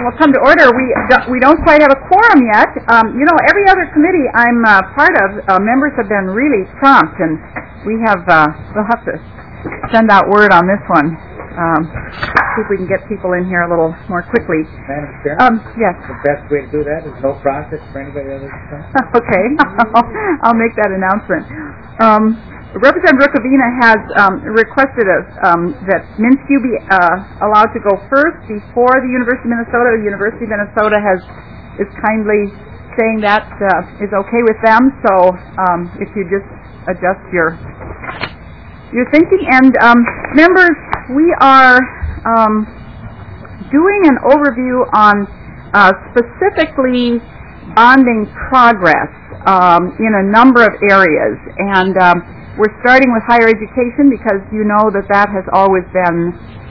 We'll come to order. We don't quite have a quorum yet. Every other committee I'm part of, members have been really prompt, and we'll have to send out word on this one. See if we can get people in here a little more quickly. Madam Chair? Yes. The best way to do that is no process for anybody else to come. Okay. I'll make that announcement. Representative Rukavina has requested that Minsky be allowed to go first before the University of Minnesota. The University of Minnesota is kindly saying that is okay with them. So if you just adjust your thinking. And members, we are doing an overview on specifically bonding progress in a number of areas. And we're starting with higher education because you know that has always been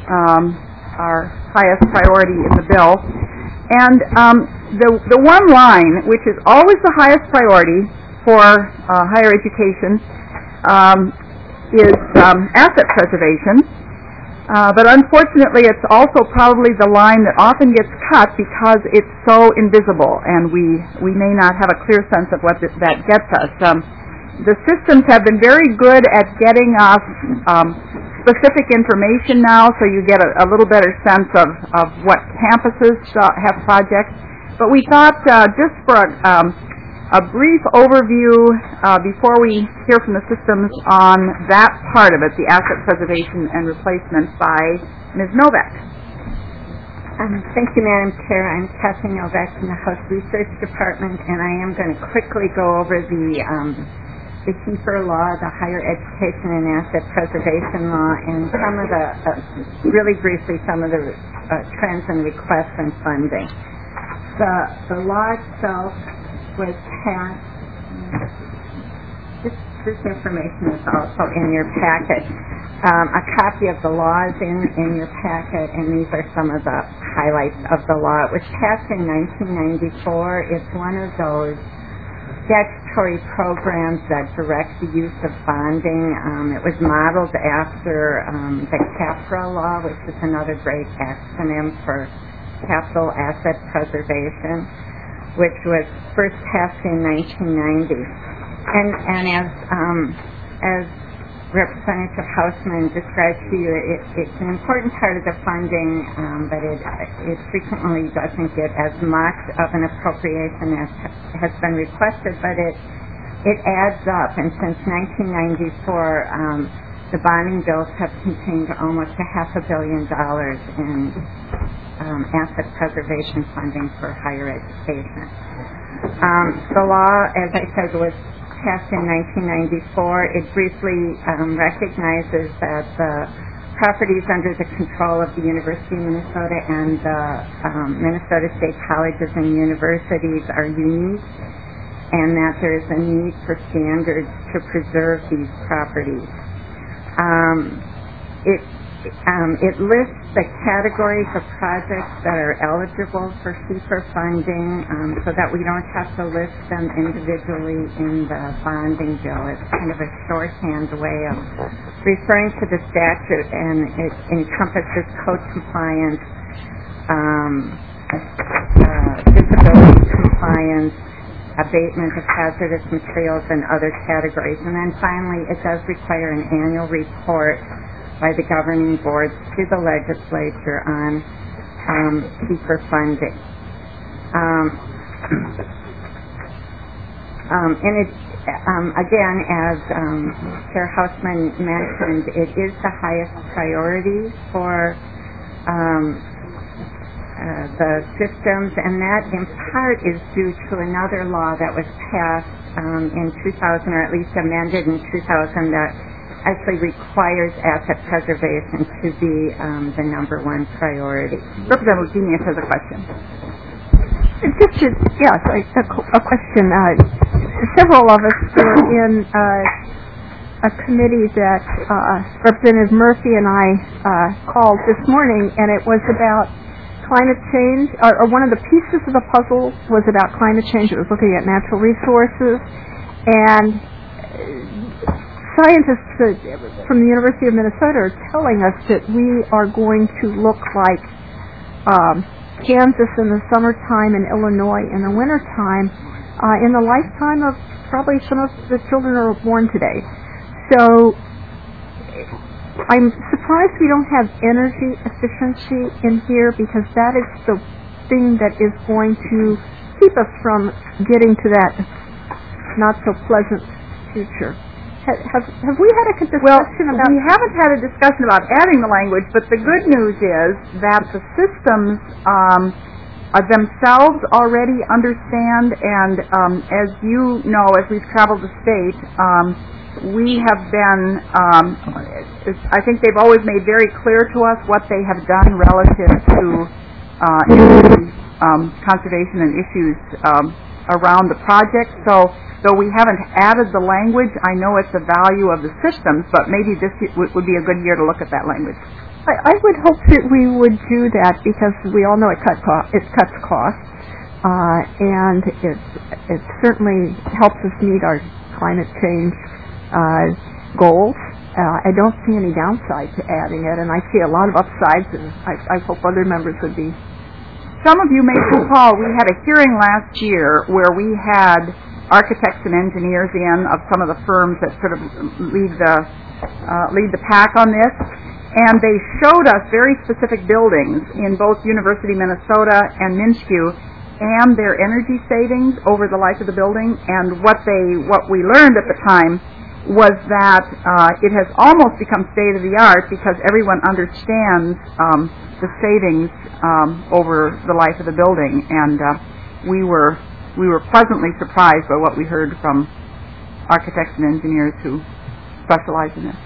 our highest priority in the bill. And the one line, which is always the highest priority for higher education, is asset preservation. But unfortunately, it's also probably the line that often gets cut because it's so invisible, and we may not have a clear sense of what that gets us. The systems have been very good at getting us specific information now, so you get a little better sense of what campuses have projects. But we thought just for a brief overview before we hear from the systems on that part of it, the asset preservation and replacement, by Ms. Novak. Thank you, Madam Chair. I'm Kathy Novak from the House Research Department, and I am going to quickly go over the HEFR law, the Higher Education and Asset Preservation law, and some of the, really briefly, some of the trends and requests and funding. The law itself was passed. This information is also in your packet. A copy of the law is in your packet, and these are some of the highlights of the law. It was passed in 1994. It's one of those statutory programs that direct the use of bonding. It was modeled after the CAPRA law, which is another great acronym for Capital Asset Preservation, which was first passed in 1990. And as Representative Hausman described to you, it's an important part of the funding, but it frequently doesn't get as much of an appropriation as has been requested, but it adds up. And since 1994, the bonding bills have contained almost $500 million in asset preservation funding for higher education. The law, as I said, was passed in 1994. It briefly recognizes that the properties under the control of the University of Minnesota and the Minnesota State Colleges and Universities are unique, and that there is a need for standards to preserve these properties. It lists the categories of projects that are eligible for HEFR funding so that we don't have to list them individually in the bonding bill. It's kind of a shorthand way of referring to the statute, and it encompasses code compliance, disability compliance, abatement of hazardous materials, and other categories. And then finally, it does require an annual report by the governing boards to the legislature on HEFR funding. Again, as Chair Hausman mentioned, it is the highest priority for the systems, and that in part is due to another law that was passed in 2000, or at least amended in 2000, that actually requires asset preservation to be the number one priority. Representative Genius has a question. Yes, a question. Several of us were in a committee that Representative Murphy and I called this morning, and it was about climate change, or one of the pieces of the puzzle was about climate change. It was looking at natural resources, and scientists from the University of Minnesota are telling us that we are going to look like Kansas in the summertime and Illinois in the wintertime in the lifetime of probably some of the children who are born today. So I'm surprised we don't have energy efficiency in here, because that is the thing that is going to keep us from getting to that not so pleasant future. Have we had a discussion about... We haven't had a discussion about adding the language, but the good news is that the systems themselves already understand, and as you know, as we've traveled the state, we have been, I think they've always made very clear to us what they have done relative to conservation and issues around the project. So though we haven't added the language, I know it's the value of the systems, but maybe this would be a good year to look at that language. I would hope that we would do that, because we all know it cuts costs, and it certainly helps us meet our climate change goals. I don't see any downside to adding it, and I see a lot of upsides, and I hope other members would be. Some of you may recall we had a hearing last year where we had architects and engineers in of some of the firms that sort of lead the pack on this. And they showed us very specific buildings in both University, Minnesota and Minchview, and their energy savings over the life of the building. And what we learned at the time was that it has almost become state of the art, because everyone understands the savings over the life of the building. And we were pleasantly surprised by what we heard from architects and engineers who specialize in this.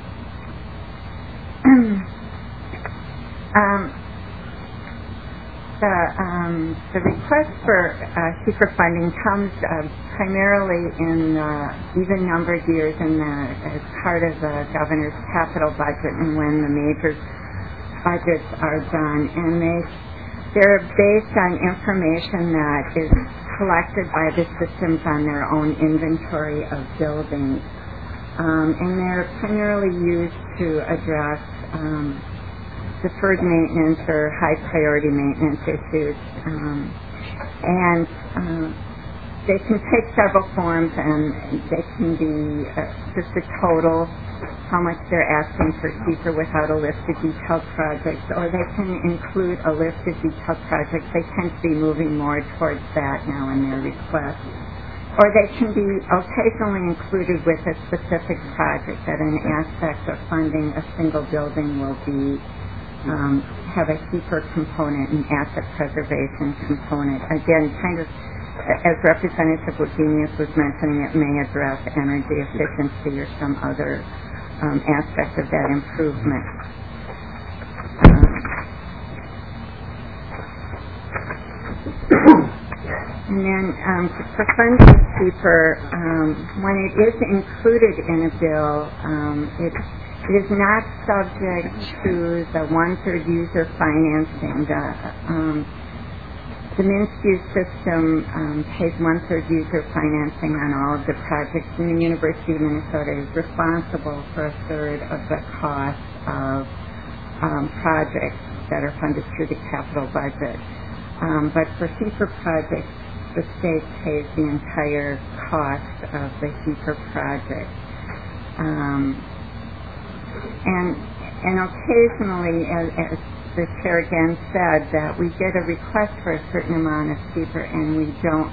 The request for CEQA funding comes primarily in even-numbered years as part of the governor's capital budget, and when the major budgets are done, and they're based on information that is collected by the systems on their own inventory of buildings. And they're primarily used to address deferred maintenance or high-priority maintenance issues. And they can take several forms, and they can be just a total, how much they're asking for CEQA without a list of detailed projects, or they can include a list of detailed projects. They tend to be moving more towards that now in their request. Or they can be occasionally included with a specific project, that an aspect of funding a single building will be have a CEQA component, an asset preservation component. Again, kind of as Representative Wagenius was mentioning, it may address energy efficiency or some other aspect of that improvement. And then for funds of CEQA, when it is included in a bill, it is not subject to the one-third user financing. The Minchview system pays one-third user financing on all of the projects, and the University of Minnesota is responsible for a third of the cost of projects that are funded through the capital budget. But for CEQA projects, the state pays the entire cost of the CEQA project. And occasionally, as the chair again said, that we get a request for a certain amount of CEQA and we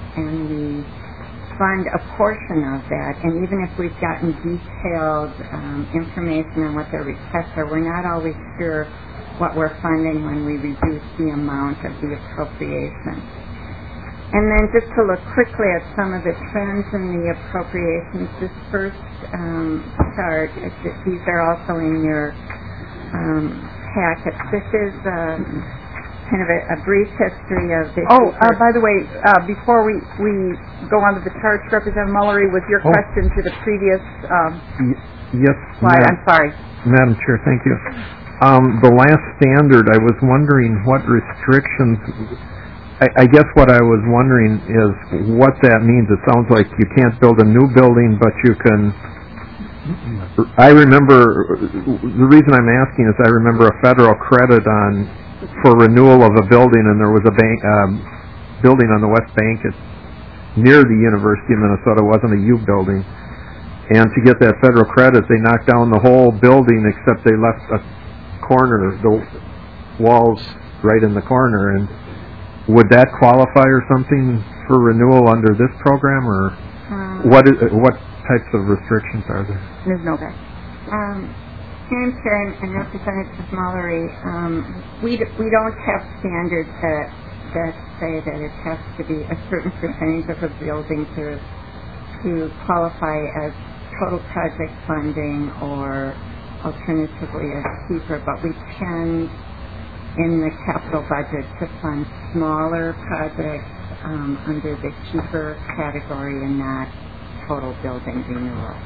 fund a portion of that. And even if we've gotten detailed information on what their requests are, we're not always sure what we're funding when we reduce the amount of the appropriation. And then just to look quickly at some of the trends in the appropriations, this first chart, these are also in your packet. This is kind of a brief history of this. By the way, before we go on to the charts, Representative Mullery, was your question to the previous yes, slide? I'm sorry. Madam Chair, thank you. The last standard, I was wondering what restrictions... I guess what I was wondering is what that means. It sounds like you can't build a new building, but you can... I remember, the reason I'm asking is I remember a federal credit on for renewal of a building, and there was a building on the West Bank near the University of Minnesota. It wasn't a U building. And to get that federal credit, they knocked down the whole building except they left a corner, the walls right in the corner. And would that qualify or something for renewal under this program, or what types of restrictions are there? Ms. Novak. Madam Chair and Representative Mallory, we don't have standards that say that it has to be a certain percentage of a building to qualify as total project funding or alternatively as cheaper, but we tend in the capital budget to fund smaller projects under the cheaper category and not total building renewal.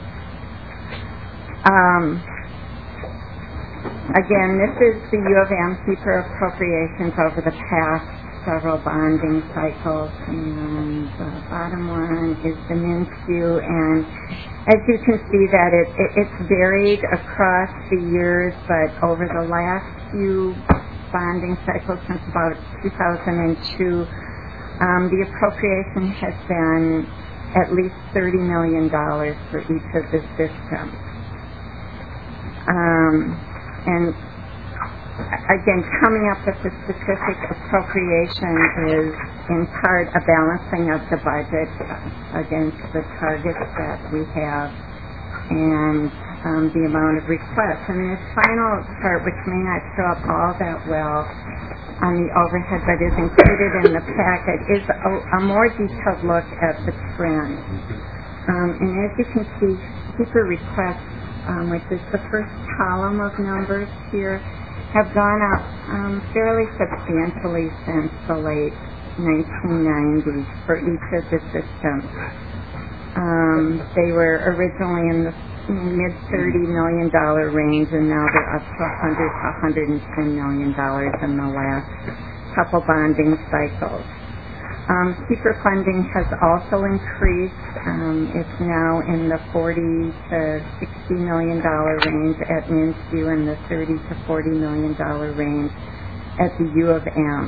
Again, this is the U of M cheaper appropriations over the past several bonding cycles, and the bottom one is the MNSTU, and as you can see that it's varied across the years, but over the last few bonding cycles since about 2002, the appropriation has been at least $30 million for each of the systems. And again, coming up with the specific appropriation is in part a balancing of the budget against the targets that we have and the amount of requests. And this final part, which may not show up all that well on the overhead but is included in the packet, is a more detailed look at the trend. And as you can see, cheaper requests, which is the first column of numbers here, have gone up fairly substantially since the late 1990s for each of the systems. They were originally in the mid-$30 million range, and now they're up to $100 to $110 million in the last couple bonding cycles. Cheaper funding has also increased. It's now in the $40 to $60 million range at MNSTU and the $30 to $40 million range at the U of M.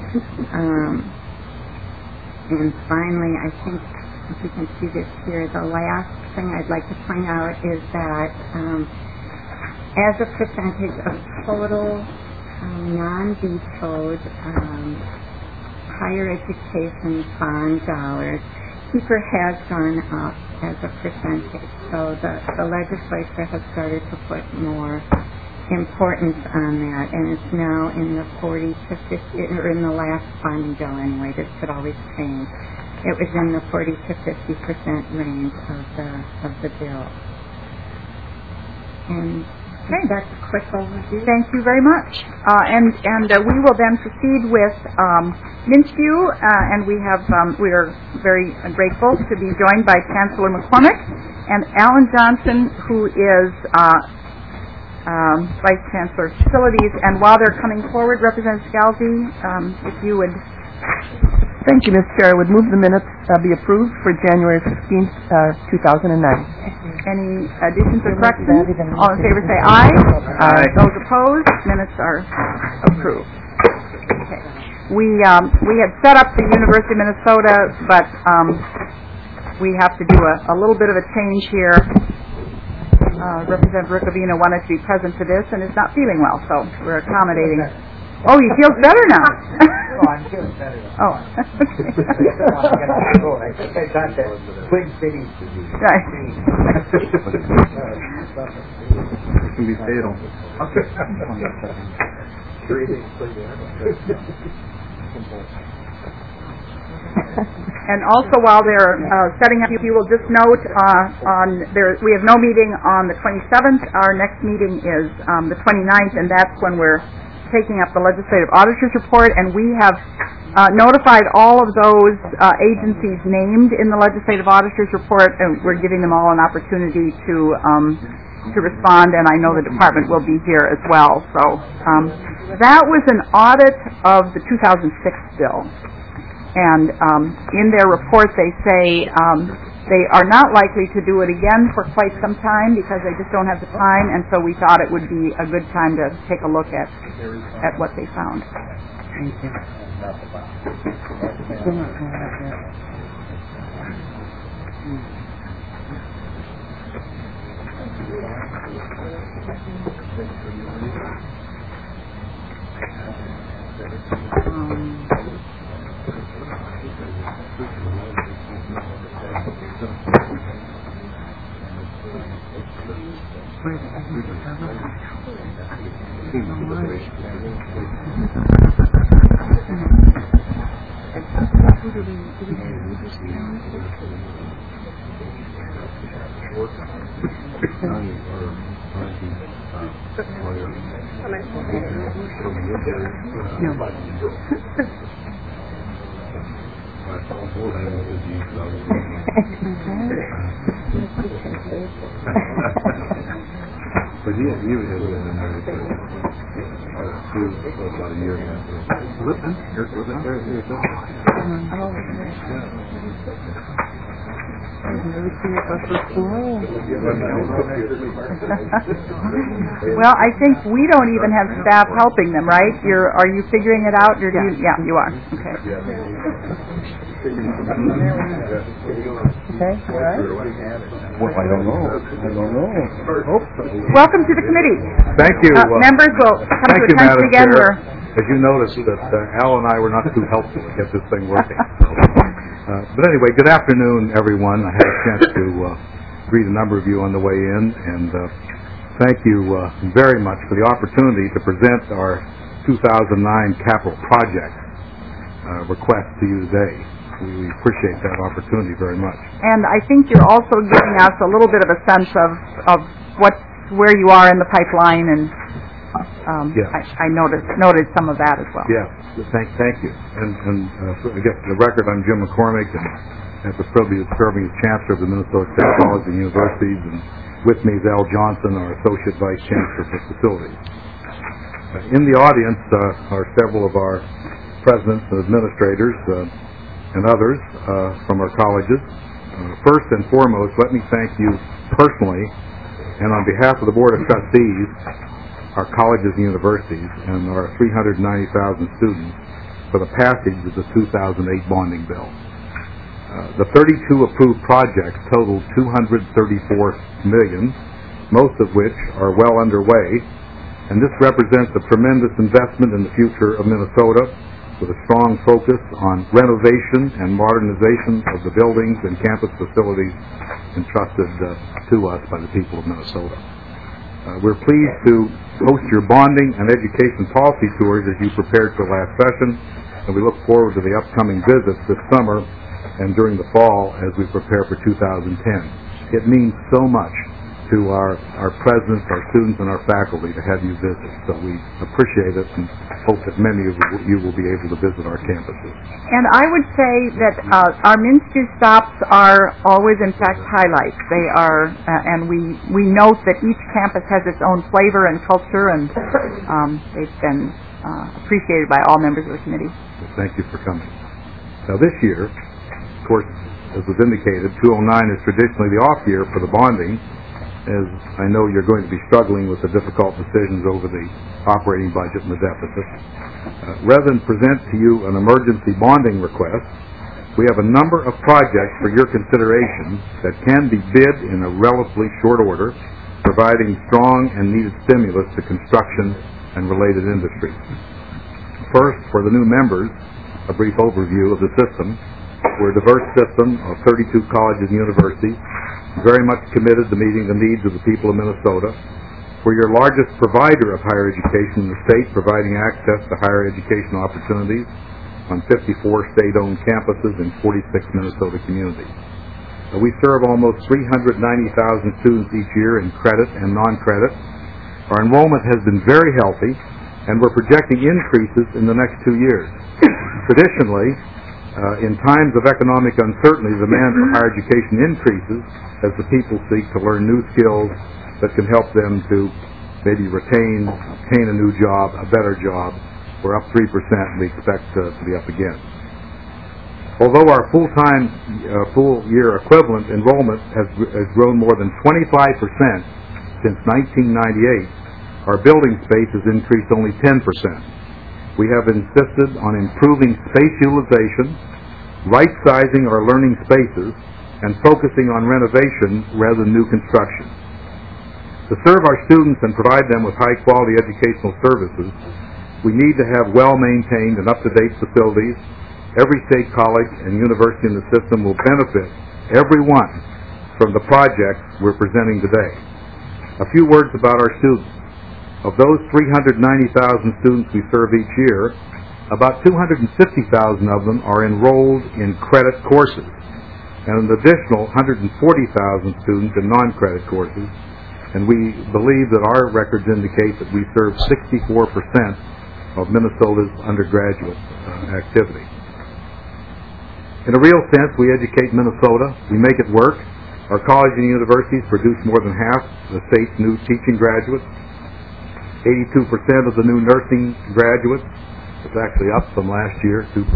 And finally, I think if you can see this here, the last thing I'd like to point out is that as a percentage of total non-vetoed higher education bond dollars, cheaper has gone up as a percentage. So the legislature has started to put more importance on that, and it's now in the 40 to 50, or in the last funding bill anyway. This could always change. It was in the 40 to 50% range of the bill. And okay, that's a quick overview. Thank you very much. And we will then proceed with MNSTU, and we are very grateful to be joined by Chancellor McCormick and Alan Johnson, who is Vice Chancellor of Facilities. And while they're coming forward, Representative Scalzi, if you would. Thank you, Ms. Chair. I would move the minutes be approved for January 15th, 2009. Any additions or corrections? All in favor say aye. Aye. Those opposed, minutes are approved. Okay. We had set up the University of Minnesota, but we have to do a little bit of a change here. Representative Riccoviano wanted to be present for this and is not feeling well, so we're accommodating. Oh, he feels better now. Oh, I'm feeling better. Oh, okay. I think I got that Twin Cities disease. Right. It can be fatal. And also, while they're setting up, you will just note we have no meeting on the 27th. Our next meeting is the 29th, and that's when we're taking up the Legislative Auditor's Report, and we have notified all of those agencies named in the Legislative Auditor's Report, and we're giving them all an opportunity to respond, and I know the department will be here as well. So that was an audit of the 2006 bill, and in their report they say They are not likely to do it again for quite some time because they just don't have the time, and so we thought it would be a good time to take a look at what they found. Thank you. But he was in there about a year ago. Well, I think we don't even have staff helping them, right? Are you figuring it out? Yeah, you are. Okay. Okay, all right. Well, I don't know. Welcome to the committee. Thank you. Members will come to Thank you, attention Madam again. Chair. As you noticed, that Al and I were not too helpful to get this thing working. But anyway, good afternoon, everyone. I had a chance to greet a number of you on the way in, and thank you very much for the opportunity to present our 2009 capital project request to you today. We appreciate that opportunity very much. And I think you're also giving us a little bit of a sense of where you are in the pipeline, and Yes. I noted some of that as well. Yes, thank you. And I guess for the record, I'm Jim McCormick, and have the privilege of serving as Chancellor of the Minnesota State Colleges and Universities, and with me is Al Johnson, our Associate Vice Chancellor for Facilities. In the audience are several of our presidents and administrators and others from our colleges. First and foremost, let me thank you personally and on behalf of the Board of Trustees, our colleges and universities, and our 390,000 students for the passage of the 2008 bonding bill. The 32 approved projects total $234 million, most of which are well underway, and this represents a tremendous investment in the future of Minnesota, with a strong focus on renovation and modernization of the buildings and campus facilities entrusted to us by the people of Minnesota. We're pleased to host your bonding and education policy tours as you prepared for last session, and we look forward to the upcoming visits this summer and during the fall as we prepare for 2010. It means so much to our presidents, our students, and our faculty to have you visit. So we appreciate it and hope that many of you will be able to visit our campuses. And I would say that our Minster stops are always, in fact, highlights. They are, and we note that each campus has its own flavor and culture, and they've been appreciated by all members of the committee. Thank you for coming. Now this year, of course, as was indicated, 2009 is traditionally the off year for the bonding, as I know you're going to be struggling with the difficult decisions over the operating budget and the deficit. Rather than present to you an emergency bonding request, we have a number of projects for your consideration that can be bid in a relatively short order, providing strong and needed stimulus to construction and related industries. First, for the new members, a brief overview of the system. We're a diverse system of 32 colleges and universities, very much committed to meeting the needs of the people of Minnesota. We're your largest provider of higher education in the state, providing access to higher educational opportunities on 54 state-owned campuses in 46 Minnesota communities. We serve almost 390,000 students each year in credit and non-credit. Our enrollment has been very healthy, and we're projecting increases in the next 2 years. Traditionally, in times of economic uncertainty, the demand for higher education increases as the people seek to learn new skills that can help them to maybe obtain a new job, a better job. We're up 3%, and we expect to be up again. Although our full-year equivalent enrollment has grown more than 25% since 1998, our building space has increased only 10%. We have insisted on improving space utilization, right-sizing our learning spaces, and focusing on renovation rather than new construction. To serve our students and provide them with high-quality educational services, we need to have well-maintained and up-to-date facilities. Every state college and university in the system will benefit, everyone, from the projects we're presenting today. A few words about our students. Of those 390,000 students we serve each year, about 250,000 of them are enrolled in credit courses, and an additional 140,000 students in non-credit courses, and we believe that our records indicate that we serve 64% of Minnesota's undergraduate activity. In a real sense, we educate Minnesota. We make it work. Our colleges and universities produce more than half the state's new teaching graduates. 82% of the new nursing graduates, it's actually up from last year, 2%.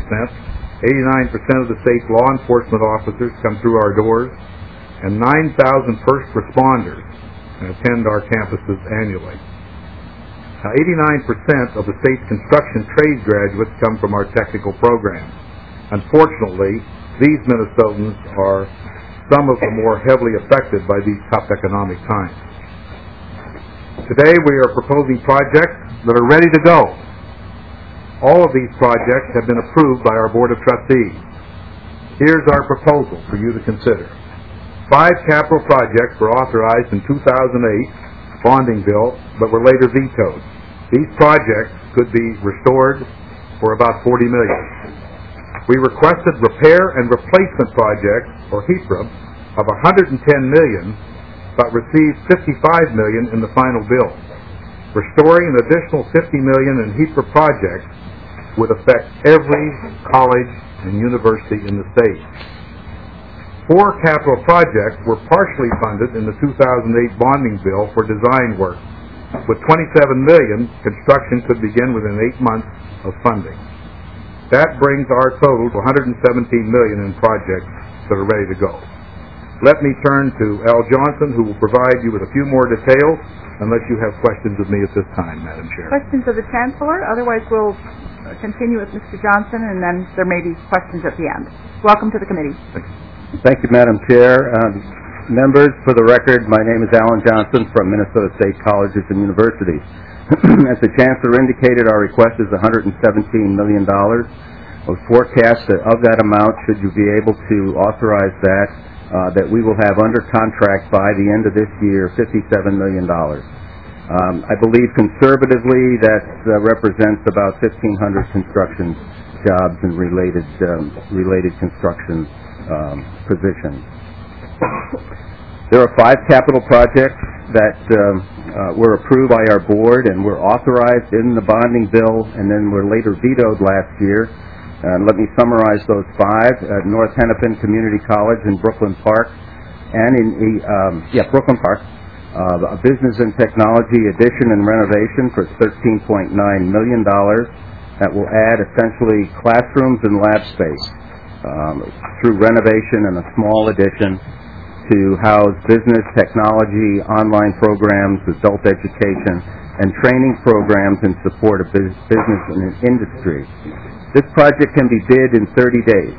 89% of the state's law enforcement officers come through our doors, and 9,000 first responders attend our campuses annually. Now, 89% of the state's construction trades graduates come from our technical programs. Unfortunately, these Minnesotans are some of the more heavily affected by these tough economic times. Today, we are proposing projects that are ready to go. All of these projects have been approved by our Board of Trustees. Here's our proposal for you to consider. 5 capital projects were authorized in 2008 bonding bill, but were later vetoed. These projects could be restored for about $40 million. We requested repair and replacement projects, or HEPRA, of $110 million, but received $55 million in the final bill. Restoring an additional $50 million in HEPRA projects would affect every college and university in the state. 4 capital projects were partially funded in the 2008 bonding bill for design work. With $27 million, construction could begin within 8 months of funding. That brings our total to $117 million in projects that are ready to go. Let me turn to Al Johnson, who will provide you with a few more details, unless you have questions of me at this time, Madam Chair. Questions of the Chancellor? Otherwise, we'll continue with Mr. Johnson, and then there may be questions at the end. Welcome to the committee. Thank you, Madam Chair. Members, for the record, my name is Alan Johnson from Minnesota State Colleges and Universities. As the Chancellor indicated, our request is $117 million. We forecast that of that amount, should you be able to authorize that we will have under contract by the end of this year $57 million. I believe conservatively that represents about 1,500 construction jobs and related construction positions. There are 5 capital projects that were approved by our board and were authorized in the bonding bill and then were later vetoed last year. Let me summarize those 5. North Hennepin Community College in Brooklyn Park and Brooklyn Park, a business and technology addition and renovation for $13.9 million that will add essentially classrooms and lab space through renovation and a small addition to house business, technology, online programs, adult education, and training programs in support of business and industry. This project can be bid in 30 days.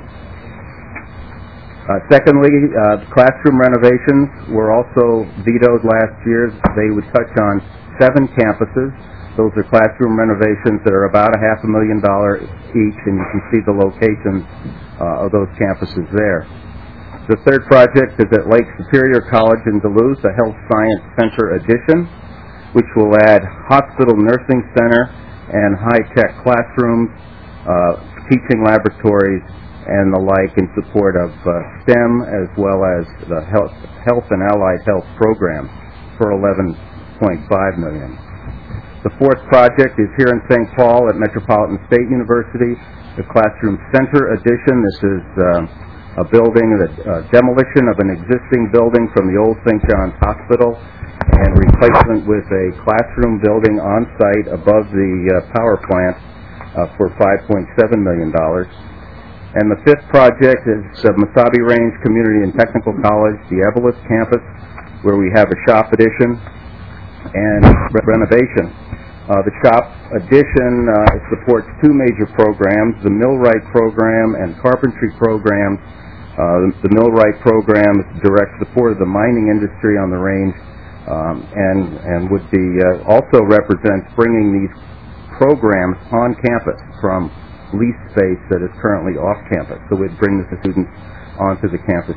Secondly, classroom renovations were also vetoed last year. They would touch on 7 campuses. Those are classroom renovations that are about $500,000 each, and you can see the locations of those campuses there. The third project is at Lake Superior College in Duluth, a Health Science Center addition, which will add hospital nursing center and high-tech classrooms, teaching laboratories, and the like in support of STEM as well as the health and allied health programs for $11.5 million. The fourth project is here in St. Paul at Metropolitan State University, the Classroom Center addition. This is a building, demolition of an existing building from the old St. John's Hospital and replacement with a classroom building on site above the power plant for $5.7 million. And the fifth project is Mesabi Range Community and Technical College, the Evelyn campus, where we have a shop addition and renovation. The shop addition supports two major programs, the millwright program and carpentry program. The millwright program is direct support of the mining industry on the range, and would be also represents bringing these programs on campus from lease space that is currently off campus. So we'd bring the students onto the campus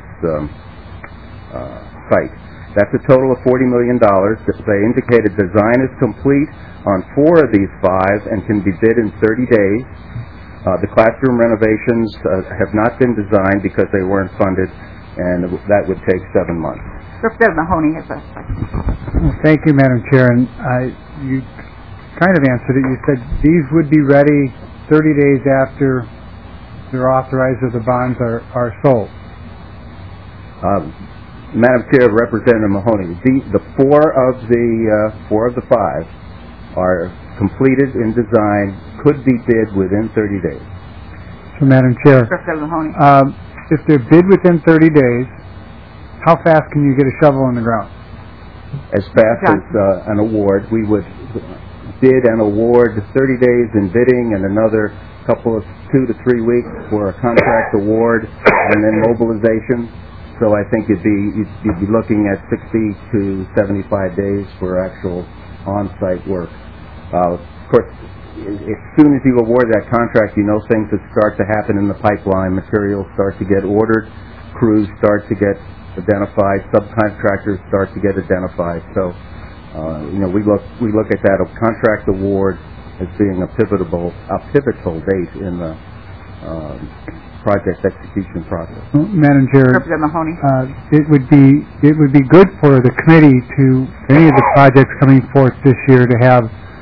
site. That's a total of $40 million. They indicated design is complete on 4 of these 5 and can be bid in 30 days. The classroom renovations have not been designed because they weren't funded, and that would take 7 months. Representative Mahoney has a question. Thank you, Madam Chair. And you kind of answered it. You said these would be ready 30 days after they're authorized or the bonds are sold. Madam Chair, Representative Mahoney, the 4 of the 5 are completed in design, could be bid within 30 days. So, Madam Chair, Representative Mahoney. if they're bid within 30 days, how fast can you get a shovel in the ground? As fast as an award. We would bid and award 30 days in bidding and another couple of 2 to 3 weeks for a contract award and then mobilization. So I think you'd be looking at 60 to 75 days for actual on-site work. Of course, as soon as you award that contract, you know things that start to happen in the pipeline. Materials start to get ordered, crews start to get identified, subcontractors start to get identified. So, we look at that contract award as being a pivotal date in the project execution process. Madam Chair, Representative Mahoney. it would be good for the committee to any of the projects coming forth this year to have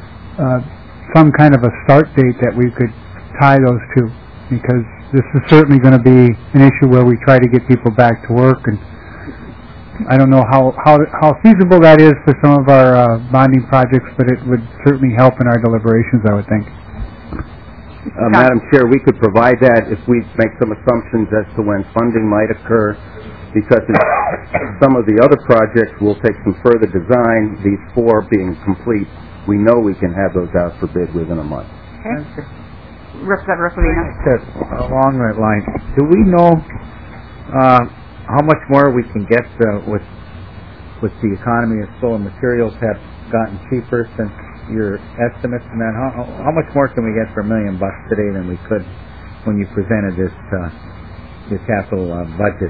some kind of a start date that we could tie those to, because this is certainly going to be an issue where we try to get people back to work, and I don't know how feasible that is for some of our bonding projects, but it would certainly help in our deliberations, I would think. Madam Chair, we could provide that if we make some assumptions as to when funding might occur, because in some of the other projects will take some further design, these 4 being complete, we know we can have those out for bid within a month. Okay. Representative Rafalino. Along that line, do we know how much more we can get with the economy of solar materials have gotten cheaper since your estimates, and then how much more can we get for $1 million today than we could when you presented this your capital budget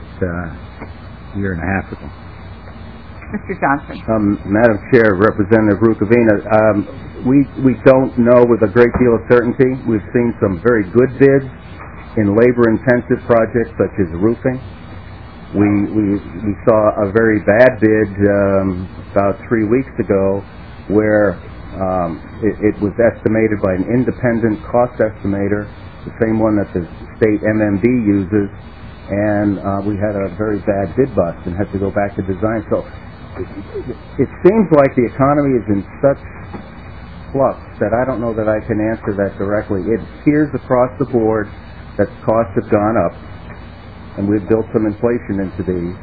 a year and a half ago? Mr. Johnson. Madam Chair, Representative Rukavina, we don't know with a great deal of certainty. We've seen some very good bids in labor-intensive projects such as roofing. We saw a very bad bid about 3 weeks ago where it was estimated by an independent cost estimator, the same one that the state MMD uses, and we had a very bad bid bust and had to go back to design. So it seems like the economy is in such flux that I don't know that I can answer that directly. It appears across the board that costs have gone up, and we've built some inflation into these.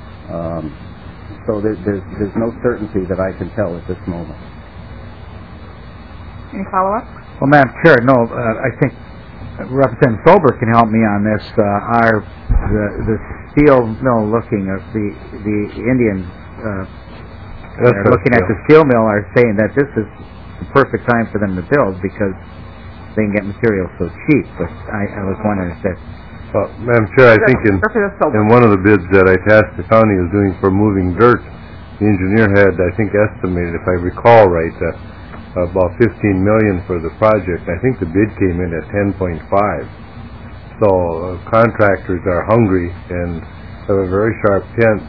So there's no certainty that I can tell at this moment. Any follow-up? Well, Madam Chair, no, I think Representative Sober can help me on this. The steel mill looking at the Indian looking at the steel mill are saying that this is the perfect time for them to build because they can get materials so cheap. But I was wondering if that's... Well, Madam Chair, I think in one of the bids that Itasca County is doing for moving dirt, the engineer had, I think, estimated, if I recall right, about $15 million for the project. I think the bid came in at 10.5. So contractors are hungry and have a very sharp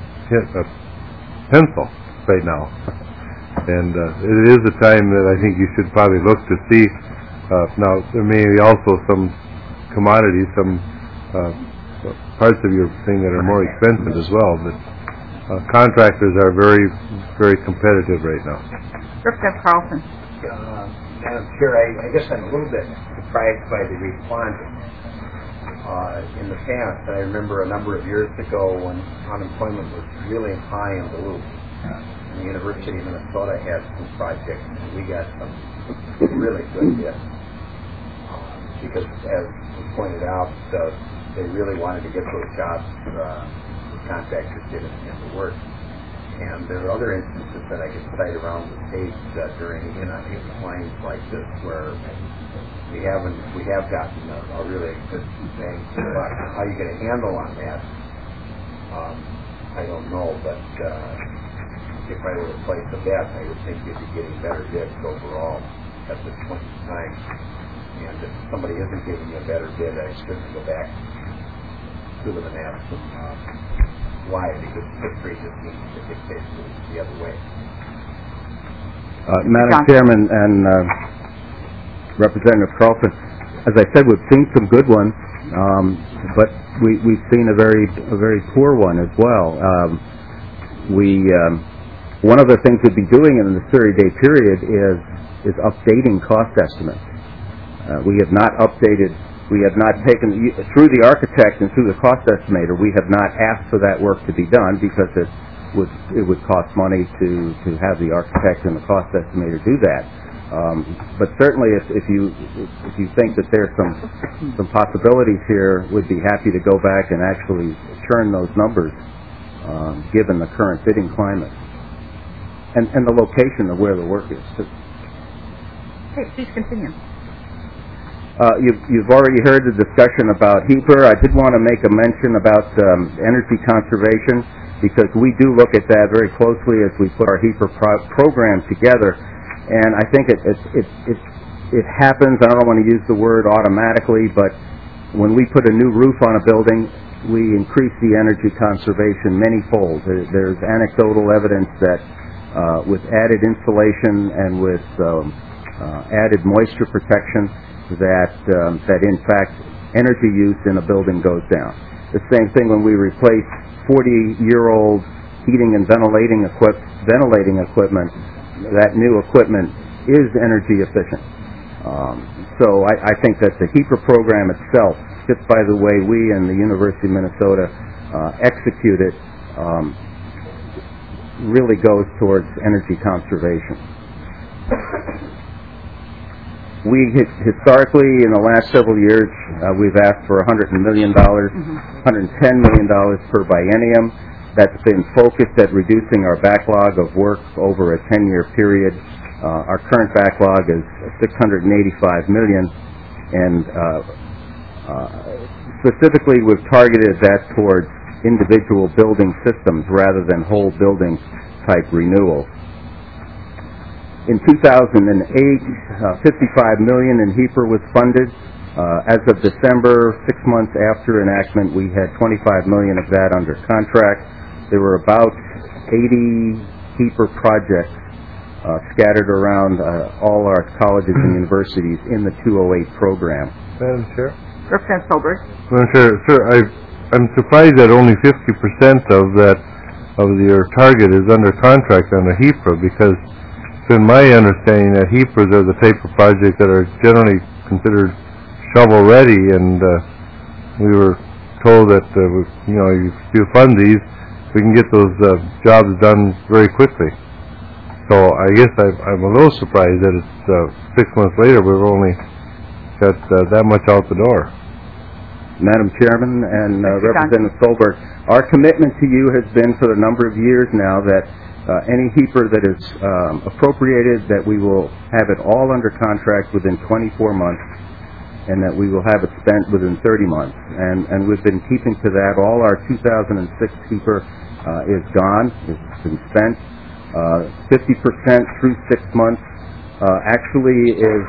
pencil right now. And it is a time that I think you should probably look to see. Now, there may be also some commodities, some parts of your thing that are more expensive as well, but contractors are very, very competitive right now. Representative Carlson. Madam Chair, I guess I'm a little bit surprised by the response in the past. I remember a number of years ago when unemployment was really high in Duluth. The University of Minnesota had some projects, and we got some really good bids. Because, as was pointed out, they really wanted to get those jobs. The contractors didn't get the work. And there are other instances that I could cite around the state during times like this where we have gotten a really good thing. But how you get a handle on that, I don't know. But if I were to place a bet, I would think you'd be getting better bids overall at this point in time. And if somebody isn't giving you a better bid, I shouldn't go back to them and ask them why, because history just seems to dictate the other way. Madam Chairman and Representative Carlson, as I said, we've seen some good ones, but we've seen a very poor one as well. One of the things we'd be doing in the 30-day period is updating cost estimates. We have not updated. We have not taken through the architect and through the cost estimator. We have not asked for that work to be done because it would cost money to have the architect and the cost estimator do that. But certainly, if you think that there's some possibilities here, we'd be happy to go back and actually churn those numbers, given the current bidding climate and the location of where the work is. Okay, please continue. You've already heard the discussion about HEPR. I did want to make a mention about energy conservation because we do look at that very closely as we put our HEPR program together. And I think it happens. I don't want to use the word automatically, but when we put a new roof on a building, we increase the energy conservation many-fold. There's anecdotal evidence that with added insulation and with added moisture protection, that in fact energy use in a building goes down. The same thing when we replace 40-year-old heating and ventilating equipment. That new equipment is energy efficient. So I think that the HEPR program itself, just by the way we and the University of Minnesota execute it, really goes towards energy conservation. We historically, in the last several years, we've asked for $100 million, $110 million per biennium. That's been focused at reducing our backlog of work over a 10-year period. Our current backlog is $685 million, and specifically we've targeted that towards individual building systems rather than whole building type renewal. In 2008, $55 million in HEPR was funded. As of December, 6 months after enactment, we had $25 million of that under contract. There were about 80 HEPR projects scattered around all our colleges and universities in the 208 program. Madam Chair? Representative Solberg. Madam Chair, sir, I'm surprised that only 50% of your target is under contract on the HEPR, because it's been my understanding that HEPRs are the type of projects that are generally considered shovel-ready, and we were told that if you fund these, we can get those jobs done very quickly. So I guess I'm a little surprised that it's 6 months later we've only got that much out the door. Madam Chairman and Representative Solberg, our commitment to you has been for a number of years now that any HEPR that is appropriated, that we will have it all under contract within 24 months, and that we will have it spent within 30 months. And we've been keeping to that. All our 2006 HEPR is gone. It's been spent. 50% through 6 months actually is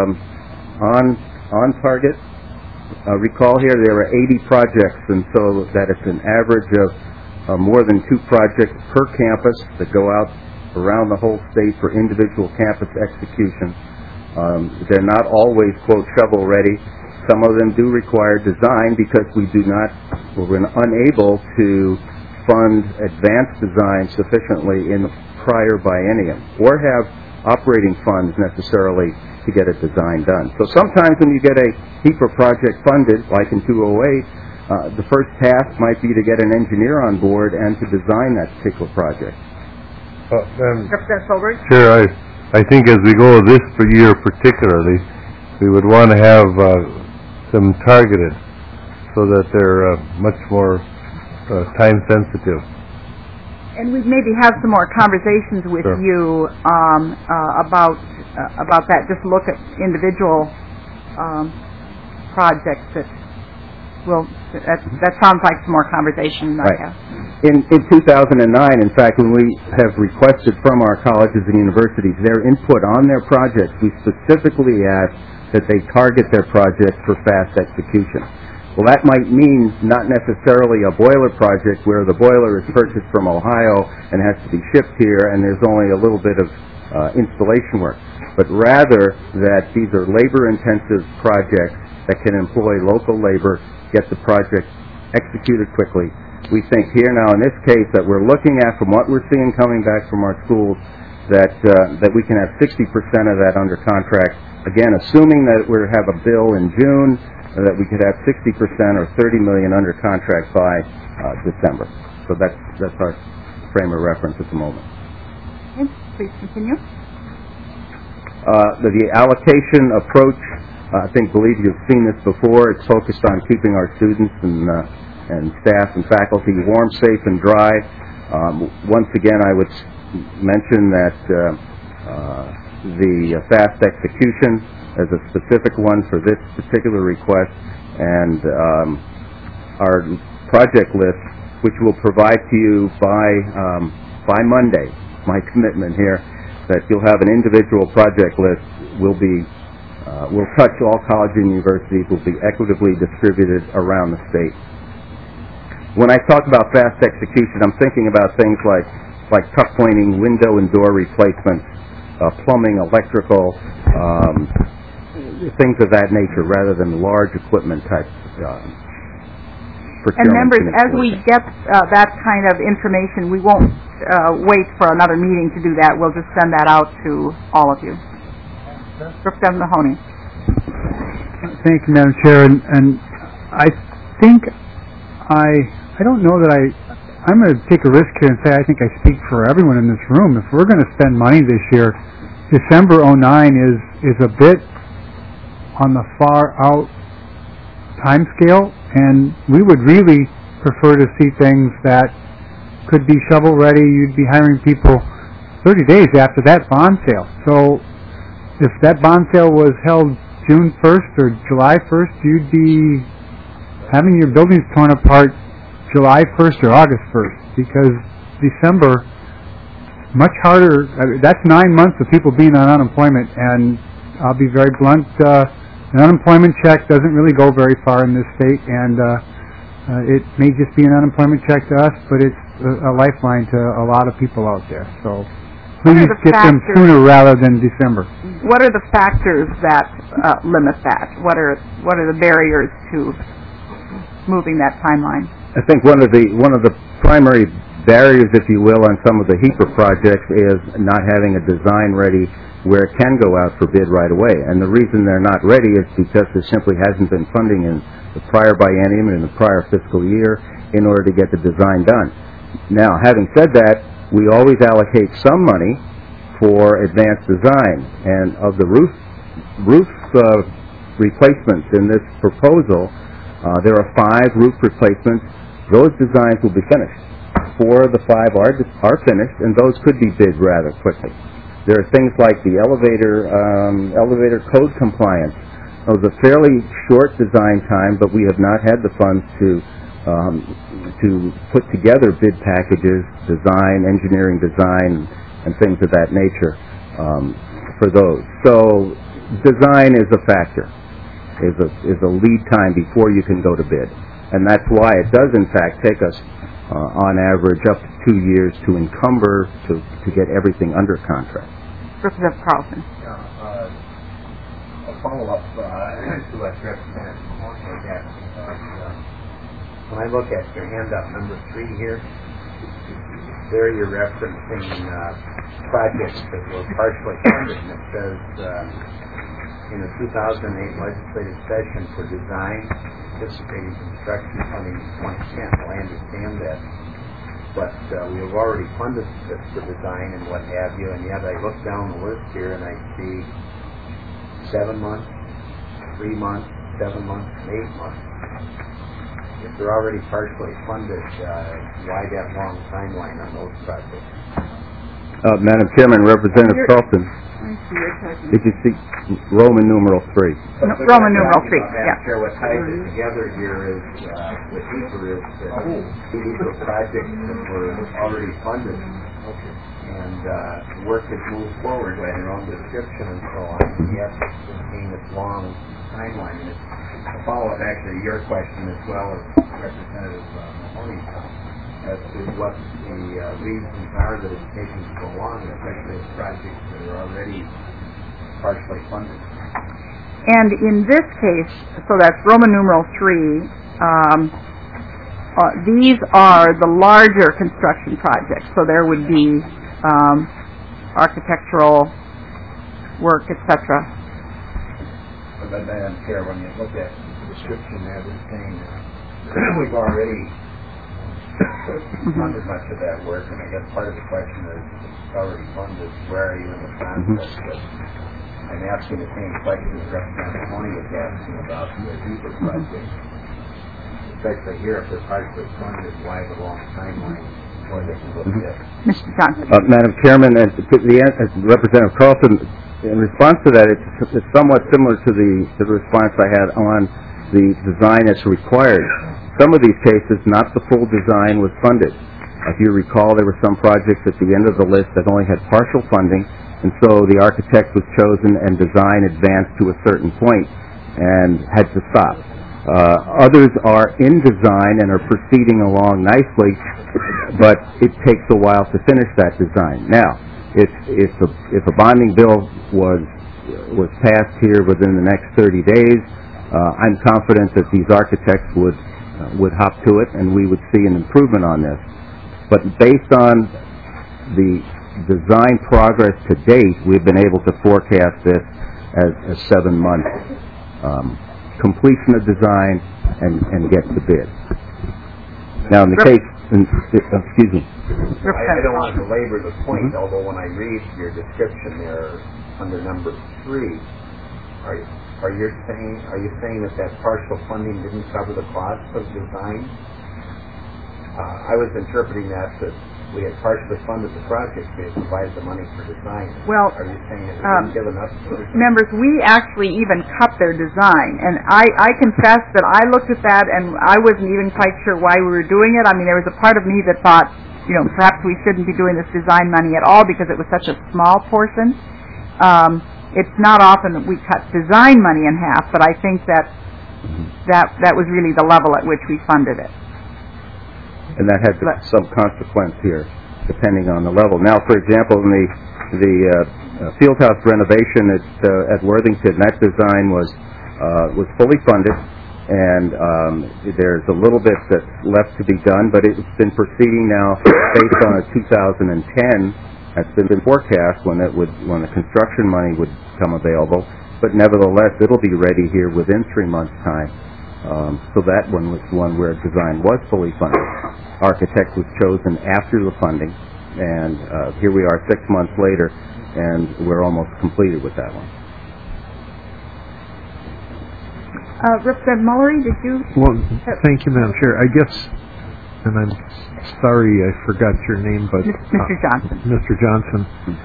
on target. Recall here there are 80 projects, and so that it's an average of more than 2 projects per campus that go out around the whole state for individual campus execution. They're not always, quote, shovel-ready. Some of them do require design because we're unable to fund advanced design sufficiently in the prior biennium, or have operating funds necessarily to get a design done. So sometimes when you get a HEPA project funded, like in 208, the first task might be to get an engineer on board and to design that particular project. Representative Solberg? Sure, I think as we go this year particularly, we would want to have them targeted so that they're much more time sensitive. And we maybe have some more conversations with you about that. Just look at individual projects that sounds like some more conversation I have. In 2009, in fact, when we have requested from our colleges and universities their input on their projects, we specifically ask that they target their projects for fast execution. Well, that might mean not necessarily a boiler project where the boiler is purchased from Ohio and has to be shipped here and there's only a little bit of installation work, but rather that these are labor-intensive projects that can employ local labor, get the project executed quickly. We think here now in this case that we're looking at, from what we're seeing coming back from our schools, that we can have 60% of that under contract. Again, assuming that we have a bill in June, that we could have 60% or $30 million under contract by December. So that's our frame of reference at the moment. Okay, please continue. The allocation approach, I believe you've seen this before. It's focused on keeping our students and staff and faculty warm, safe, and dry. Once again, I would mention that the fast execution as a specific one for this particular request, and our project list, which we'll provide to you by Monday. My commitment here that you'll have an individual project list. Will touch all colleges and universities. Will be equitably distributed around the state. When I talk about fast execution, I'm thinking about things like tuck pointing, window and door replacements, plumbing, electrical, things of that nature, rather than large equipment type procurement. And members, as we get that kind of information, we won't wait for another meeting to do that. We'll just send that out to all of you. Representative Mahoney. Thank you, Madam Chair. And I think I don't know that I'm going to take a risk here and say I think I speak for everyone in this room. If we're going to spend money this year, December 09 is a bit on the far out time scale, and we would really prefer to see things that could be shovel ready. You'd be hiring people 30 days after that bond sale. So if that bond sale was held June 1st or July 1st, you'd be having your buildings torn apart July 1st or August 1st, because December, much harder. That's 9 months of people being on unemployment, and I'll be very blunt, an unemployment check doesn't really go very far in this state, and it may just be an unemployment check to us, but it's a lifeline to a lot of people out there. So please get them sooner rather than December. What are the factors that limit that? What are the barriers to moving that timeline? I think one of the primary barriers, if you will, on some of the HEPA projects is not having a design ready where it can go out for bid right away. And the reason they're not ready is because there simply hasn't been funding in the prior biennium and in the prior fiscal year in order to get the design done. Now, having said that, we always allocate some money for advanced design. And of the roof replacements in this proposal, there are 5 roof replacements. Those designs will be finished. 4 of the 5 are finished, and those could be bid rather quickly. There are things like the elevator code compliance. Those are fairly short design time, but we have not had the funds to put together bid packages, engineering design, and things of that nature for those. So design is a factor, is a lead time before you can go to bid. And that's why it does, in fact, take us, on average, up to 2 years to encumber, to get everything under contract. Representative Carlson. A follow-up to what Representative Mahoney was asking. When I look at your handout number 3 here, there you're referencing projects that were partially funded, and it says in the 2008 legislative session for design, anticipating construction funding in 2010. Well, I understand that, but we have already funded this for design and what have you, and yet I look down the list here and I see 7 months, 3 months, 7 months, and 8 months. If they're already partially funded, why that long timeline on those projects? Madam Chairman, Representative Carlson, did you see Roman numeral 3? Roman numeral 3, yeah. Chair, what ties it together here is, with HEPA is that these were projects that were already funded, and work has moved forward by their own description and so on, and yet it's seeing this long timeline. And it's a follow-up actually to your question as well as Representative Mahoney's as to what the reasons are that it's taking so long, especially with projects that are already partially funded. And in this case, so that's Roman numeral 3, these are the larger construction projects, so there would be architectural work, etc. But Madam Chair, when you look at the description there, it's saying we've already funded much of that work, and I guess part of the question is, it's already funded, where are you in the process? But I'm asking the same question that Representative Mahoney was asking about the HEPA project. Especially here, if they're partially funded, why the long timeline before they can look at it? Mr. Johnson. Madam Chairman, and Representative Carlson, in response to that, it's somewhat similar to the response I had on the design that's required. Some of these cases, not the full design was funded. If you recall, there were some projects at the end of the list that only had partial funding, and so the architect was chosen and design advanced to a certain point and had to stop. Others are in design and are proceeding along nicely, but it takes a while to finish that design. Now, if a bonding bill was passed here within the next 30 days, I'm confident that these architects would hop to it, and we would see an improvement on this. But based on the design progress to date, we've been able to forecast this as 7 months completion of design and get to bid. Now, in the case, excuse me. I don't want to belabor the point, although when I read your description there under number 3, are you saying that partial funding didn't cover the cost of design? I was interpreting that we had partially funded the project, they provided the money for design. Well, are you saying it didn't give enough? Members, we actually even cut their design, and I confess that I looked at that and I wasn't even quite sure why we were doing it. I mean, there was a part of me that thought, perhaps we shouldn't be doing this design money at all because it was such a small portion. It's not often that we cut design money in half, but I think that was really the level at which we funded it. And that had some consequence here, depending on the level. Now, for example, in the fieldhouse renovation at Worthington, that design was fully funded, and there's a little bit that's left to be done, but it's been proceeding now based on a 2010. That's been forecast when the construction money would come available, but nevertheless, it'll be ready here within 3 months' time. So that one was one where design was fully funded. Architect was chosen after the funding, and here we are 6 months later, and we're almost completed with that one. Representative Mullery, did you? Well, thank you, Madam Chair. I guess, and I'm sorry I forgot your name, but Mr. Johnson. Mr. Johnson.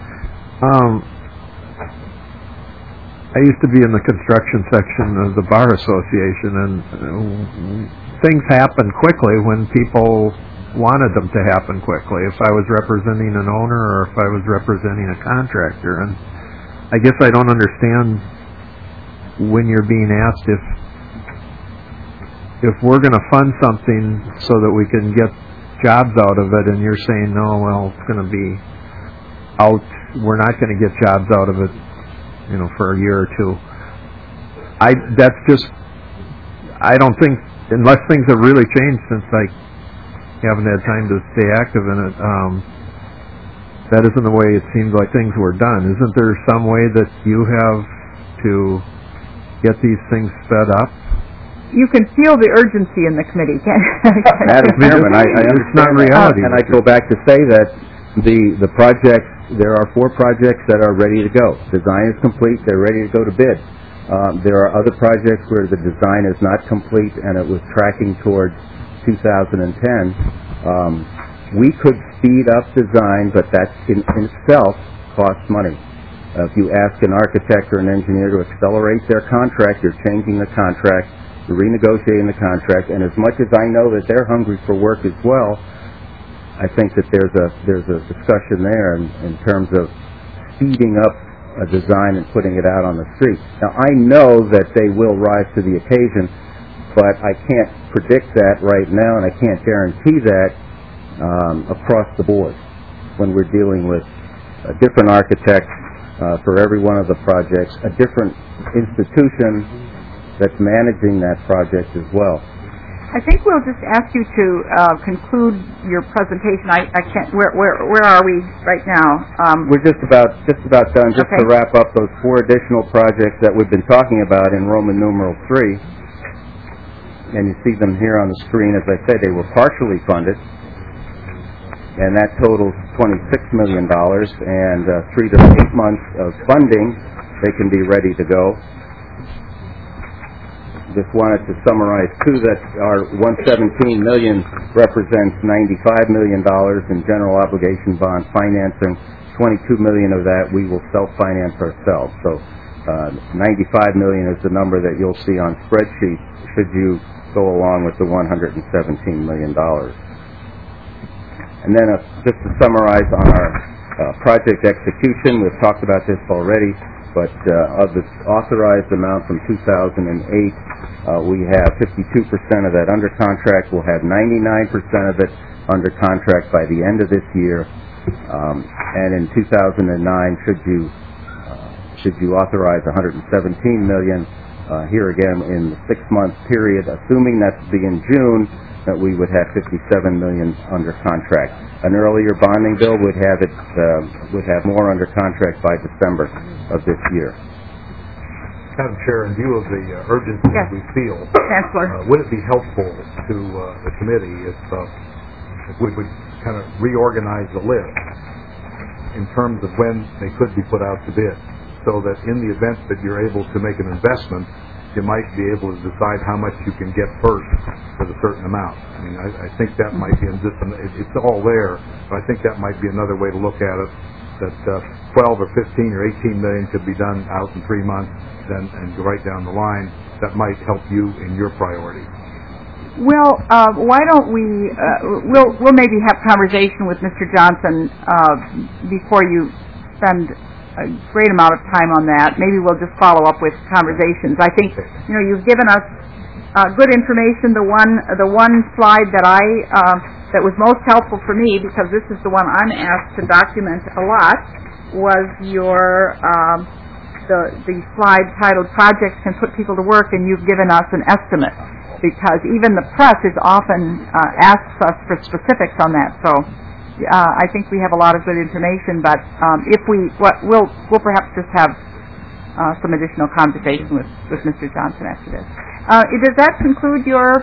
I used to be in the construction section of the Bar Association, and things happen quickly when people wanted them to happen quickly. If I was representing an owner or if I was representing a contractor, and I guess I don't understand when you're being asked if we're going to fund something so that we can get jobs out of it, and you're saying, no, well, it's going to be out, we're not going to get jobs out of it, for a year or two. I don't think, unless things have really changed since I haven't had time to stay active in it. That isn't the way it seems like things were done. Isn't there some way that you have to get these things sped up? You can feel the urgency in the committee, can't you? Madam Chairman, I it's not reality. And I go back to say that the projects, there are 4 projects that are ready to go. Design is complete, they're ready to go to bid. There are other projects where the design is not complete and it was tracking towards 2010. We could speed up design, but that in itself costs money. If you ask an architect or an engineer to accelerate their contract, you're changing the contract, you're renegotiating the contract, and as much as I know that they're hungry for work as well, I think that there's a discussion there in terms of speeding up a design and putting it out on the street. Now, I know that they will rise to the occasion, but I can't predict that right now, and I can't guarantee that across the board when we're dealing with a different architect for every one of the projects, a different institution that's managing that project as well. I think we'll just ask you to conclude your presentation. I can't. Where are we right now? We're just about done. Just to wrap up those 4 additional projects that we've been talking about in Roman numeral 3, and you see them here on the screen. As I said, they were partially funded, and that totals $26 million. And 3 to 8 months of funding, they can be ready to go. Just wanted to summarize, too, that our $117 million represents $95 million in general obligation bond financing. $22 million of that we will self-finance ourselves. So $95 million is the number that you'll see on spreadsheets should you go along with the $117 million. And then just to summarize on our project execution, we've talked about this already, but of the authorized amount from 2008, we have 52% of that under contract. We'll have 99% of it under contract by the end of this year. And in 2009, should you authorize $117 million, here again in the 6-month period, assuming that to be in June, that we would have $57 million under contract. An earlier bonding bill would have more under contract by December of this year. Madam Chair, in view of the urgency we feel, would it be helpful to the committee if we would kind of reorganize the list in terms of when they could be put out to bid, so that in the event that you're able to make an investment, you might be able to decide how much you can get first for a certain amount. I mean, I think that might be, it's all there, but I think that might be another way to look at it, that 12 or 15 or 18 million could be done out in 3 months, then and go right down the line. That might help you in your priority. Well, why don't we? We'll maybe have conversation with Mr. Johnson before you spend a great amount of time on that. Maybe we'll just follow up with conversations. I think you've given us good information. The one slide that that was most helpful for me, because this is the one I'm asked to document a lot, was your the slide titled "Projects Can Put People to Work," and you've given us an estimate, because even the press is often asks us for specifics on that. So I think we have a lot of good information, but we'll perhaps just have some additional conversation with Mr. Johnson after this. Does that conclude your?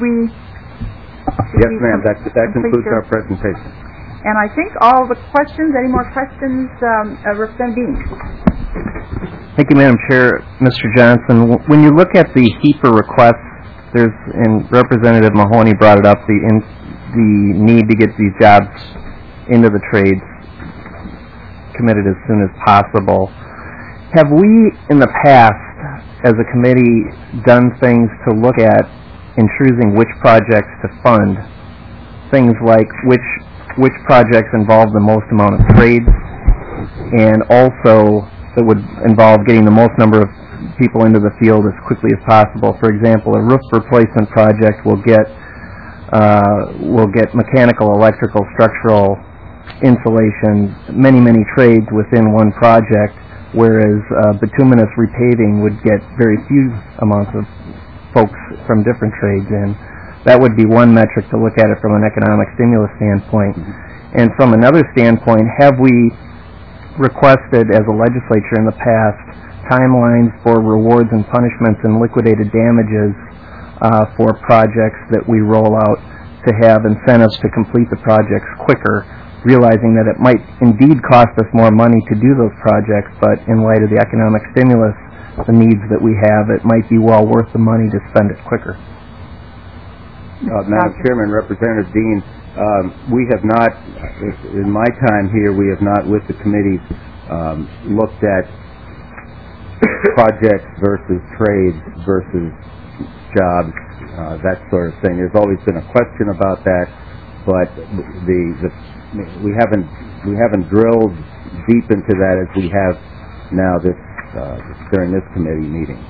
Yes, ma'am. That concludes our presentation. And I think all the questions. Any more questions, Representative Dean? Thank you, Madam Chair. Mr. Johnson, when you look at the HEPA requests, and Representative Mahoney brought it up, the need to get these jobs into the trades committed as soon as possible. Have we, in the past, as a committee, done things to look at in choosing which projects to fund? Things like which projects involve the most amount of trades, and also that would involve getting the most number of people into the field as quickly as possible. For example, a roof replacement project will get mechanical, electrical, structural, insulation, many trades within one project, whereas bituminous repaving would get very few amounts of folks from different trades in. That would be one metric to look at it from an economic stimulus standpoint. And from another standpoint, have we requested as a legislature in the past timelines for rewards and punishments and liquidated damages for projects that we roll out to have incentives to complete the projects quicker, realizing that it might indeed cost us more money to do those projects, but in light of the economic stimulus, the needs that we have, it might be well worth the money to spend it quicker. Madam Chairman, Representative Dean, we have not, in my time here, we have not with the committee looked at projects versus trades versus jobs, that sort of thing. There's always been a question about that, but we haven't drilled deep into that as we have now during this committee meeting.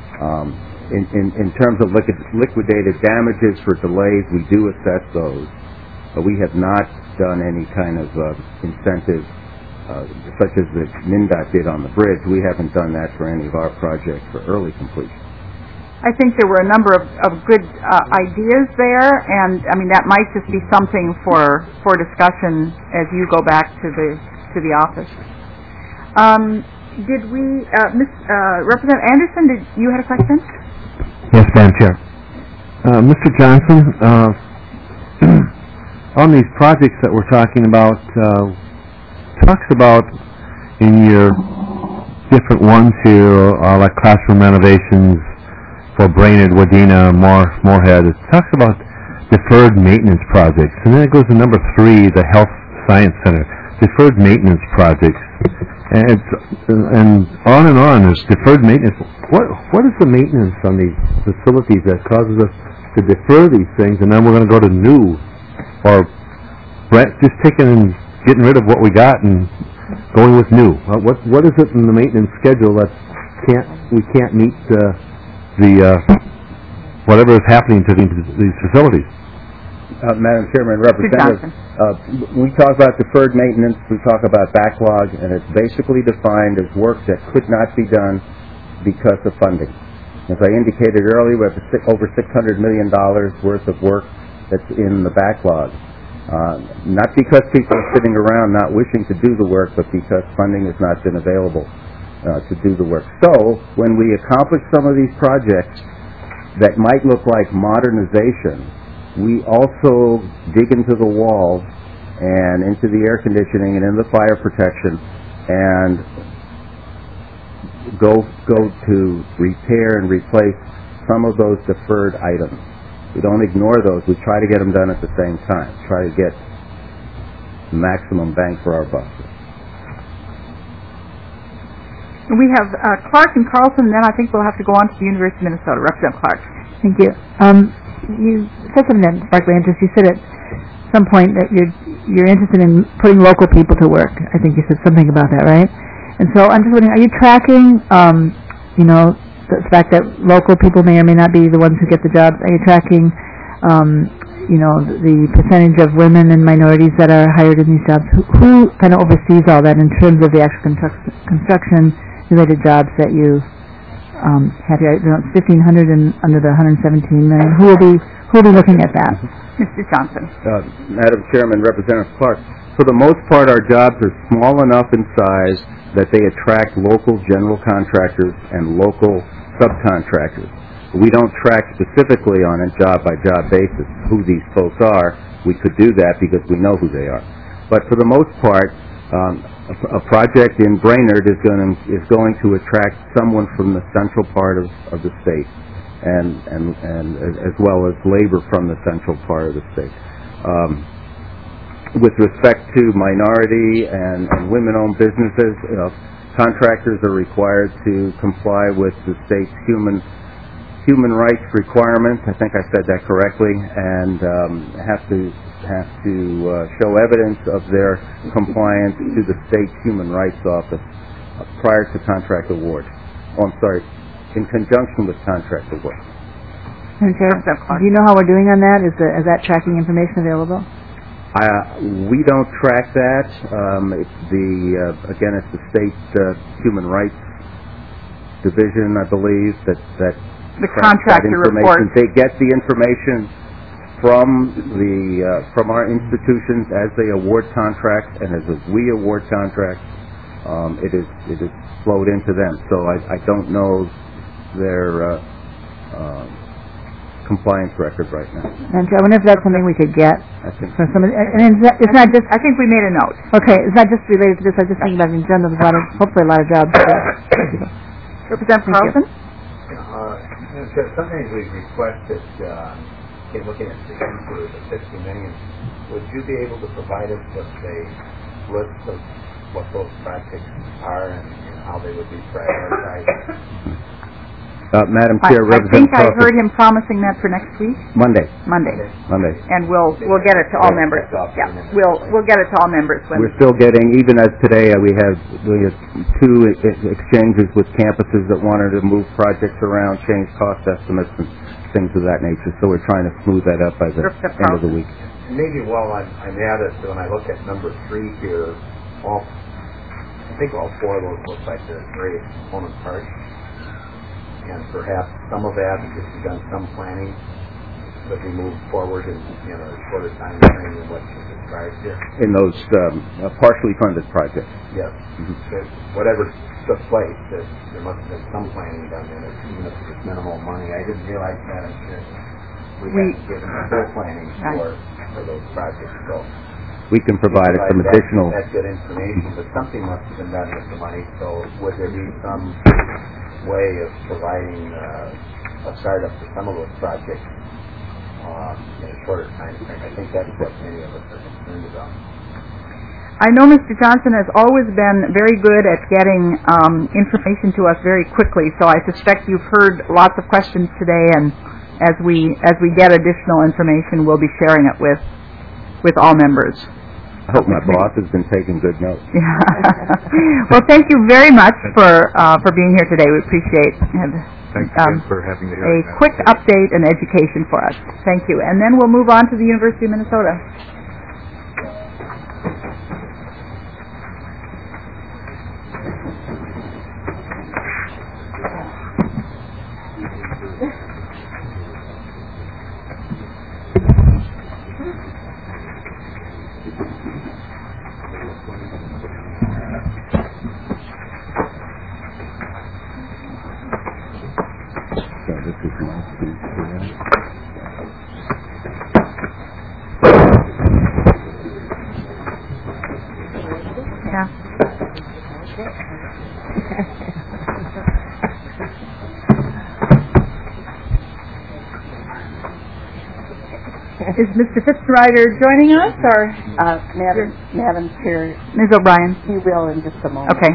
In terms of liquidated damages for delays, we do assess those, but we have not done any kind of incentive such as the MnDOT did on the bridge. We haven't done that for any of our projects for early completion. I think there were a number of good ideas there, and I mean that might just be something for discussion as you go back to the office. Did we, Representative Anderson? Did you have a question? Yes, Madam Chair. Mr. Johnson, on these projects that we're talking about, talks about in your different ones here, like classroom renovations for Brainerd, Wadena, Moorhead. It talks about deferred maintenance projects, and then it goes to number 3, the Health Science Center, deferred maintenance projects, and on. There's deferred maintenance. What is the maintenance on these facilities that causes us to defer these things, and then we're going to go to new, or just taking and getting rid of what we got and going with new? What is it in the maintenance schedule that we can't meet the whatever is happening to these facilities? Madam Chairman, Representative, we talk about deferred maintenance, we talk about backlog, and it's basically defined as work that could not be done because of funding. As I indicated earlier, we have over $600 million worth of work that's in the backlog. Not because people are sitting around not wishing to do the work, but because funding has not been available to do the work. So, when we accomplish some of these projects that might look like modernization, we also dig into the walls and into the air conditioning and in the fire protection and go to repair and replace some of those deferred items. We don't ignore those. We try to get them done at the same time. Try to get maximum bang for our buck. We have Clark and Carlson, and then I think we'll have to go on to the University of Minnesota. Representative Clark. Thank you. You said something that sparked my interest. You said at some point that you're interested in putting local people to work. I think you said something about that, right? And so I'm just wondering, are you tracking, the fact that local people may or may not be the ones who get the jobs? Are you tracking, the percentage of women and minorities that are hired in these jobs? Who kind of oversees all that in terms of the actual construction-related jobs that you have here? 1,500 and under the 117 million. Who will be looking at that? Mr. Johnson. Madam Chairman, Representative Clark, for the most part, our jobs are small enough in size that they attract local general contractors and local subcontractors. We don't track specifically on a job-by-job basis who these folks are. We could do that because we know who they are. But for the most part, a project in Brainerd is going to attract someone from the central part of the state, and as well as labor from the central part of the state. With respect to minority and women-owned businesses, contractors are required to comply with the state's human rights requirements. I think I said that correctly, and have to show evidence of their compliance to the state human rights office prior to contract award. In conjunction with contract award. Do you know how we're doing on that? Is that tracking information available? We don't track that. It's the state human rights division, I believe, that the contractor report. They get the information from our institutions as they award contracts and as we award contracts. It is flowed into them. So I don't know their compliance record right now. And I wonder if that's something we could get. I think from somebody. And it's not just. I think we made a note. Okay, it's not just related to this. I was just thinking about in general. There's hopefully a lot of jobs. Representative Carlson. Sometimes we've requested, in looking at the answer of the $50 million, would you be able to provide us with a list of what those projects are and how they would be prioritized? Madam Chair, I think I heard him promising that for next week. Monday. And we'll get it to all members. Yeah, we'll get it to all members. We're still getting, even as today, we have 2 exchanges with campuses that wanted to move projects around, change cost estimates, and things of that nature. So we're trying to smooth that up by the end of the week. Maybe while I'm at it, when I look at number 3 here, I think all 4 of those look like they're great component parts. And perhaps some of that, if you've done some planning, that we move forward in a shorter time frame than what you described here. In those partially funded projects. Yes. Mm-hmm. Whatever took place, there must have been some planning done in it, even if it was minimal money. I didn't realize that until we hadn't given full planning for those projects. So we can provide some additional. That's good information, but something must have been done with the money. So would there be some way of providing a startup for some of those projects in a shorter time frame? I think that's what many of us are concerned about. I know Mr. Johnson has always been very good at getting information to us very quickly, so I suspect you've heard lots of questions today, and as we get additional information, we'll be sharing it with all members. I hope my boss has been taking good notes. Yeah. Well, thank you very much for being here today. We appreciate Thanks again for having me here. A quick update and education for us. Thank you. And then we'll move on to the University of Minnesota. Is Mr. Fitzrider joining us, or Madam Chair, Ms. O'Brien? He will in just a moment. Okay.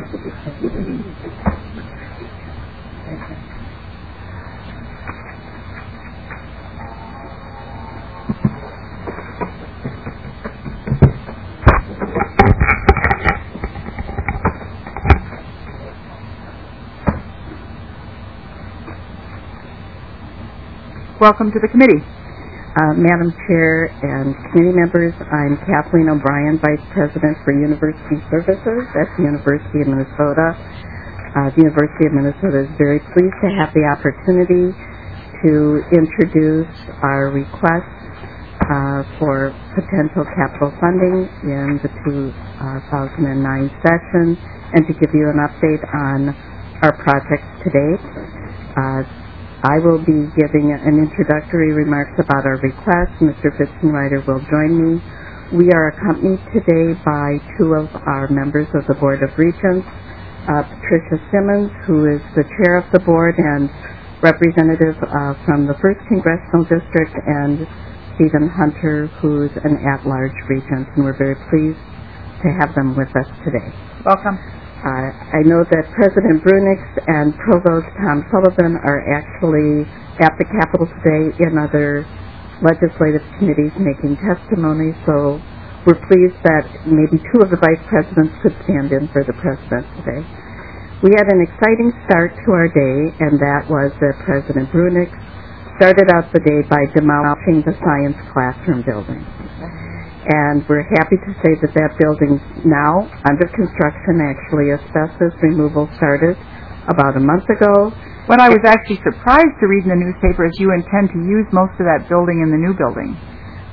Welcome to the committee. Madam Chair and committee members, I'm Kathleen O'Brien, Vice President for University Services at the University of Minnesota. The University of Minnesota is very pleased to have the opportunity to introduce our request for potential capital funding in the 2009 session and to give you an update on our projects to date. I will be giving an introductory remarks about our request. Mr. Fitzrider will join me. We are accompanied today by 2 of our members of the Board of Regents, Patricia Simmons, who is the chair of the board and representative from the 1st Congressional District, and Stephen Hunter, who's an at-large regent, and we're very pleased to have them with us today. Welcome. I know that President Brunix and Provost Tom Sullivan are actually at the Capitol today in other legislative committees making testimony, so we're pleased that maybe 2 of the vice presidents could stand in for the president today. We had an exciting start to our day, and that was that President Brunix started out the day by demolishing the science classroom building. And we're happy to say that that building's now under construction. Actually, asbestos removal started about a month ago. What I was actually surprised to read in the newspaper is you intend to use most of that building in the new building.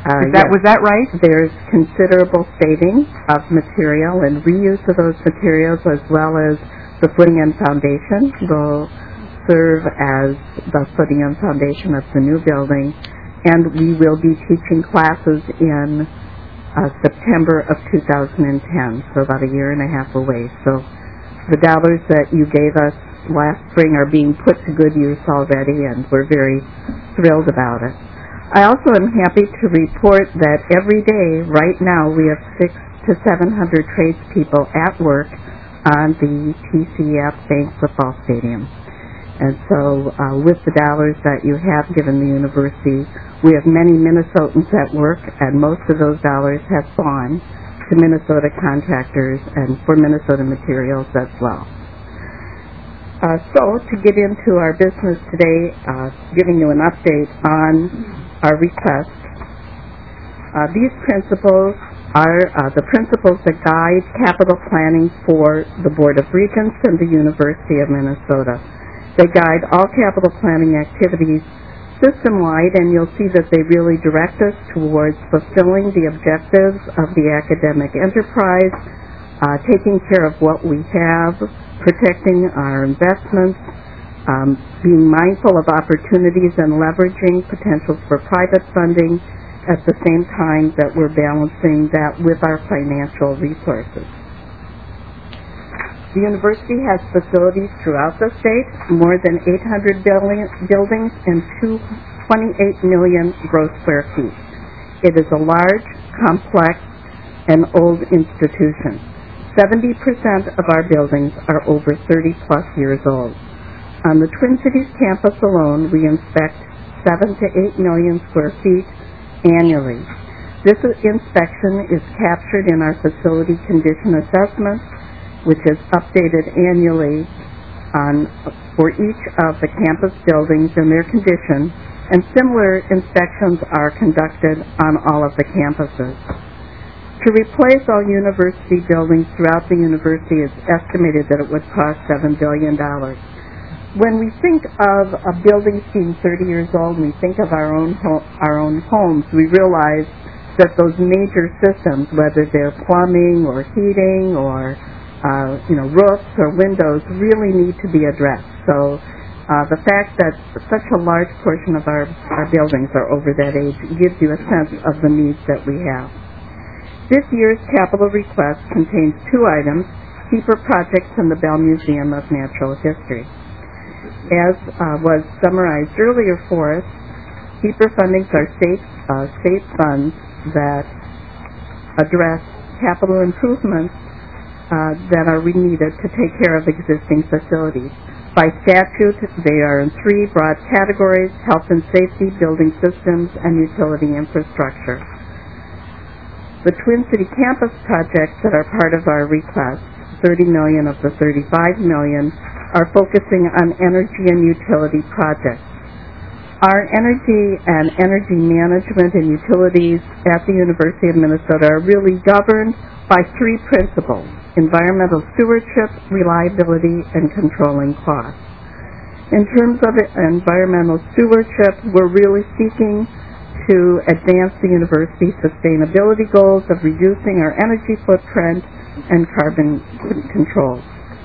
Was that right? There's considerable saving of material and reuse of those materials, as well as the footing and foundation will serve as the footing and foundation of the new building. And we will be teaching classes in September of 2010, so about a year and a half away. So the dollars that you gave us last spring are being put to good use already, and we're very thrilled about it. I also am happy to report that every day, right now, we have 600 to 700 tradespeople at work on the TCF Bank Football Stadium. And so with the dollars that you have given the university, we have many Minnesotans at work, and most of those dollars have gone to Minnesota contractors and for Minnesota materials as well. So to get into our business today, giving you an update on our request. These principles are the principles that guide capital planning for the Board of Regents and the University of Minnesota. They guide all capital planning activities system-wide, and you'll see that they really direct us towards fulfilling the objectives of the academic enterprise, taking care of what we have, protecting our investments, being mindful of opportunities and leveraging potentials for private funding at the same time that we're balancing that with our financial resources. The university has facilities throughout the state, more than 800 buildings and 28 million gross square feet. It is a large, complex, and old institution. 70% of our buildings are over 30-plus years old. On the Twin Cities campus alone, we inspect 7 to 8 million square feet annually. This inspection is captured in our facility condition assessment, which is updated annually for each of the campus buildings and their condition, and similar inspections are conducted on all of the campuses. To replace all university buildings throughout the university, it's estimated that it would cost $7 billion. When we think of a building being 30 years old and we think of our own homes, we realize that those major systems, whether they're plumbing or heating or roofs or windows, really need to be addressed. So the fact that such a large portion of our buildings are over that age gives you a sense of the needs that we have. This year's capital request contains 2 items, keeper projects and the Bell Museum of Natural History. As was summarized earlier for us, keeper fundings are state funds that address capital improvements that are needed to take care of existing facilities. By statute, they are in 3 broad categories: health and safety, building systems, and utility infrastructure. The Twin City campus projects that are part of our request, $30 million of the $35 million, are focusing on energy and utility projects. Our energy and energy management and utilities at the University of Minnesota are really governed by 3 principles: environmental stewardship, reliability, and controlling costs. In terms of environmental stewardship, we're really seeking to advance the university's sustainability goals of reducing our energy footprint and carbon control.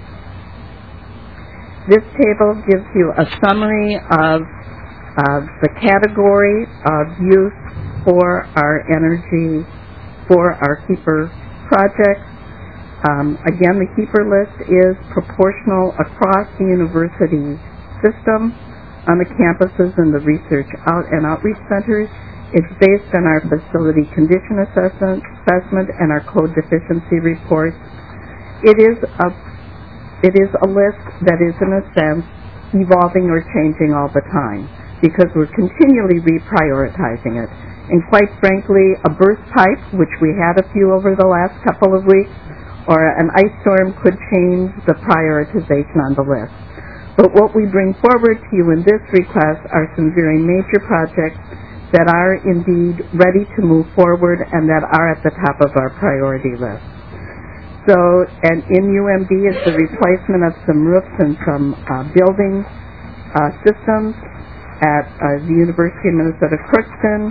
This table gives you a summary of the category of use for our energy, for our keeper projects. Again, the keeper list is proportional across the university system, on the campuses and the research and outreach centers. It's based on our facility condition assessment and our code deficiency reports. It is a list that is, in a sense, evolving or changing all the time because we're continually reprioritizing it. And quite frankly, a burst pipe, which we had a few over the last couple of weeks, or an ice storm could change the prioritization on the list. But what we bring forward to you in this request are some very major projects that are indeed ready to move forward and that are at the top of our priority list. So, and in UMD is the replacement of some roofs and some building systems at the University of Minnesota Crookston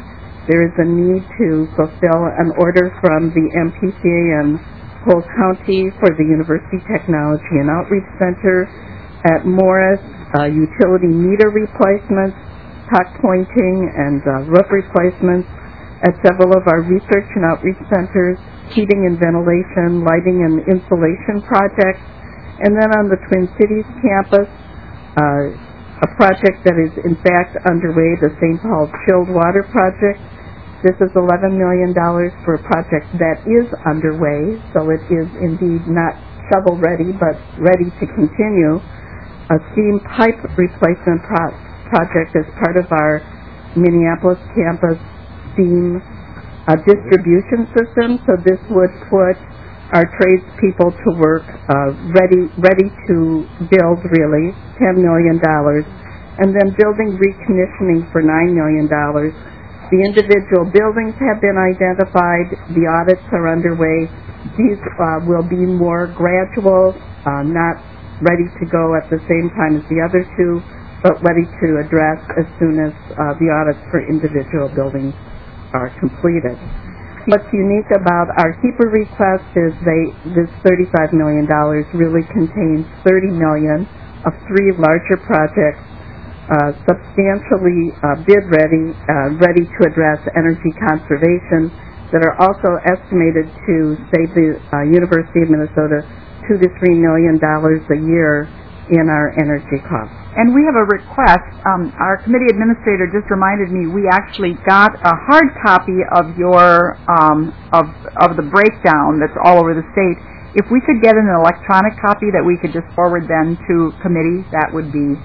There is a need to fulfill an order from the MPCA in Polk County for the University Technology and Outreach Center at Morris, utility meter replacements, tuck pointing, and roof replacements at several of our research and outreach centers, heating and ventilation, lighting and insulation projects, and then on the Twin Cities campus, a project that is in fact underway, the St. Paul Chilled Water Project. This is $11 million for a project that is underway, so it is indeed not shovel-ready, but ready to continue. A steam pipe replacement project as part of our Minneapolis campus steam distribution system, so this would put our tradespeople to work ready to build, really, $10 million, and then building reconditioning for $9 million. The individual buildings have been identified. The audits are underway. These will be more gradual, not ready to go at the same time as the other two, but ready to address as soon as the audits for individual buildings are completed. What's unique about our HEPA request is this $35 million really contains $30 million of three larger projects, substantially bid ready to address energy conservation, that are also estimated to save the University of Minnesota $2 to $3 million a year in our energy costs. And we have a request. Our committee administrator just reminded me we actually got a hard copy of your of the breakdown that's all over the state. If we could get an electronic copy that we could just forward then to committee, that would be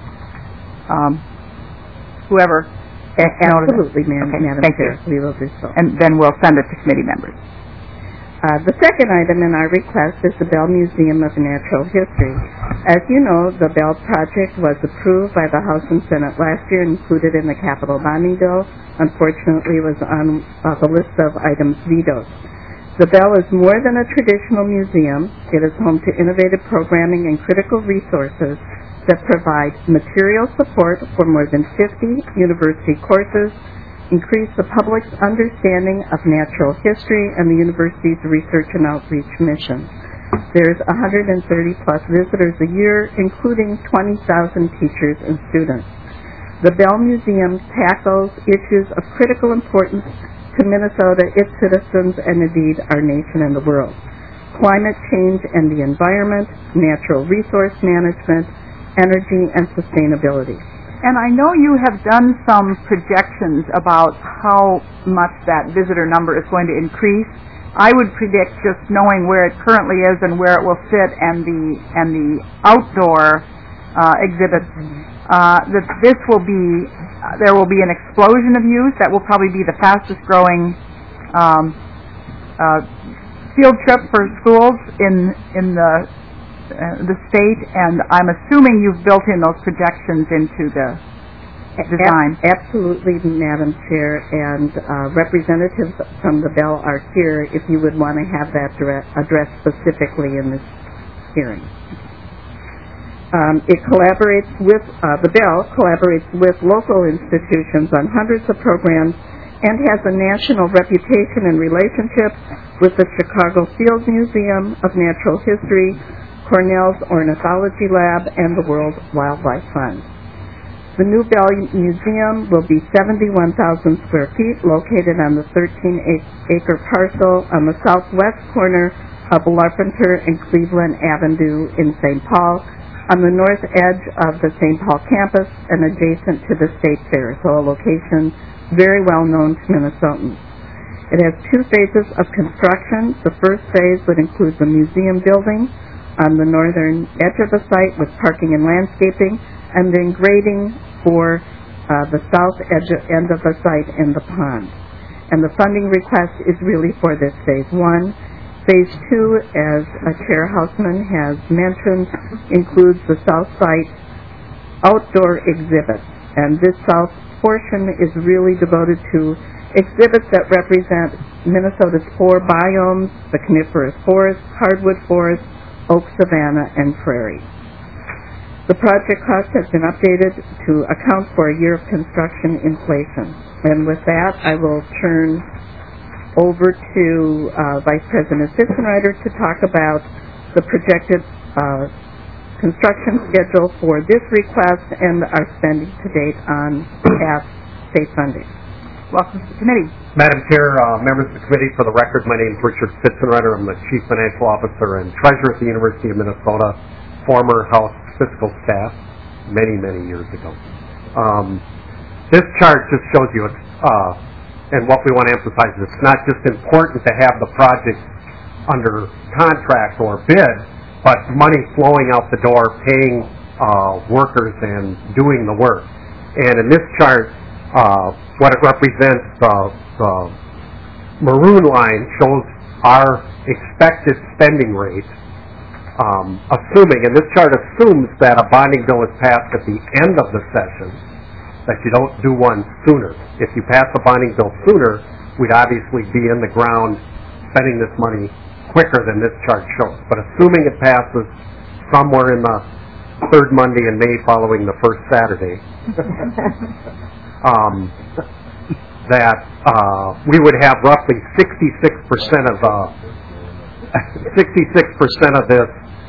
whoever. Absolutely, ma'am. Okay, Madam thank Chair. you. We will do so. And then we'll send it to committee members. The second item in our request is the Bell Museum of Natural History. As you know, the Bell project was approved by the House and Senate last year and included in the capital bonding bill. Unfortunately, it was on the list of items vetoed. The Bell is more than a traditional museum. It is home to innovative programming and critical resources that provide material support for more than 50 university courses, increase the public's understanding of natural history and the university's research and outreach mission. There's 130-plus visitors a year, including 20,000 teachers and students. The Bell Museum tackles issues of critical importance to Minnesota, its citizens, and indeed our nation and the world. Climate change and the environment, natural resource management, energy, and sustainability. And I know you have done some projections about how much that visitor number is going to increase. I would predict, just knowing where it currently is and where it will sit, and the outdoor exhibits, that there will be an explosion of use. That will probably be the fastest growing field trip for schools in the state, and I'm assuming you've built in those projections into the design. Absolutely, Madam Chair, and representatives from the Bell are here if you would want to have that addressed specifically in this hearing. The Bell collaborates with local institutions on hundreds of programs and has a national reputation and relationships with the Chicago Field Museum of Natural History, Cornell's Ornithology Lab, and the World Wildlife Fund. The new Bell Museum will be 71,000 square feet, located on the 13-acre parcel on the southwest corner of Larpenteur and Cleveland Avenue in St. Paul, on the north edge of the St. Paul campus and adjacent to the State Fair, so a location very well known to Minnesotans. It has two phases of construction. The first phase would include the museum building on the northern edge of the site with parking and landscaping, and then grading for the south end of the site and the pond. And the funding request is really for this phase one. Phase two, as Chair Hausman has mentioned, includes the south site outdoor exhibits, and this south portion is really devoted to exhibits that represent Minnesota's four biomes: the coniferous forest, hardwood forest, oak savanna, and prairie. The project cost has been updated to account for a year of construction inflation. And with that, I will turn over to Vice President Pfitzenreiter to talk about the projected construction schedule for this request and our spending to date on past state funding. Welcome to the committee. Madam Chair, members of the committee, for the record, my name is Richard Pfitzenreiter. I'm the Chief Financial Officer and Treasurer at the University of Minnesota, former House fiscal staff many, many years ago. This chart just shows you, and what we want to emphasize is it's not just important to have the project under contract or bid, but money flowing out the door, paying workers and doing the work. And in this chart, what it represents, the maroon line shows our expected spending rate, assuming, and this chart assumes that a bonding bill is passed at the end of the session, that you don't do one sooner. If you pass a bonding bill sooner, we'd obviously be in the ground spending this money quicker than this chart shows. But assuming it passes somewhere in the third Monday in May following the first Saturday, that we would have roughly 66% of this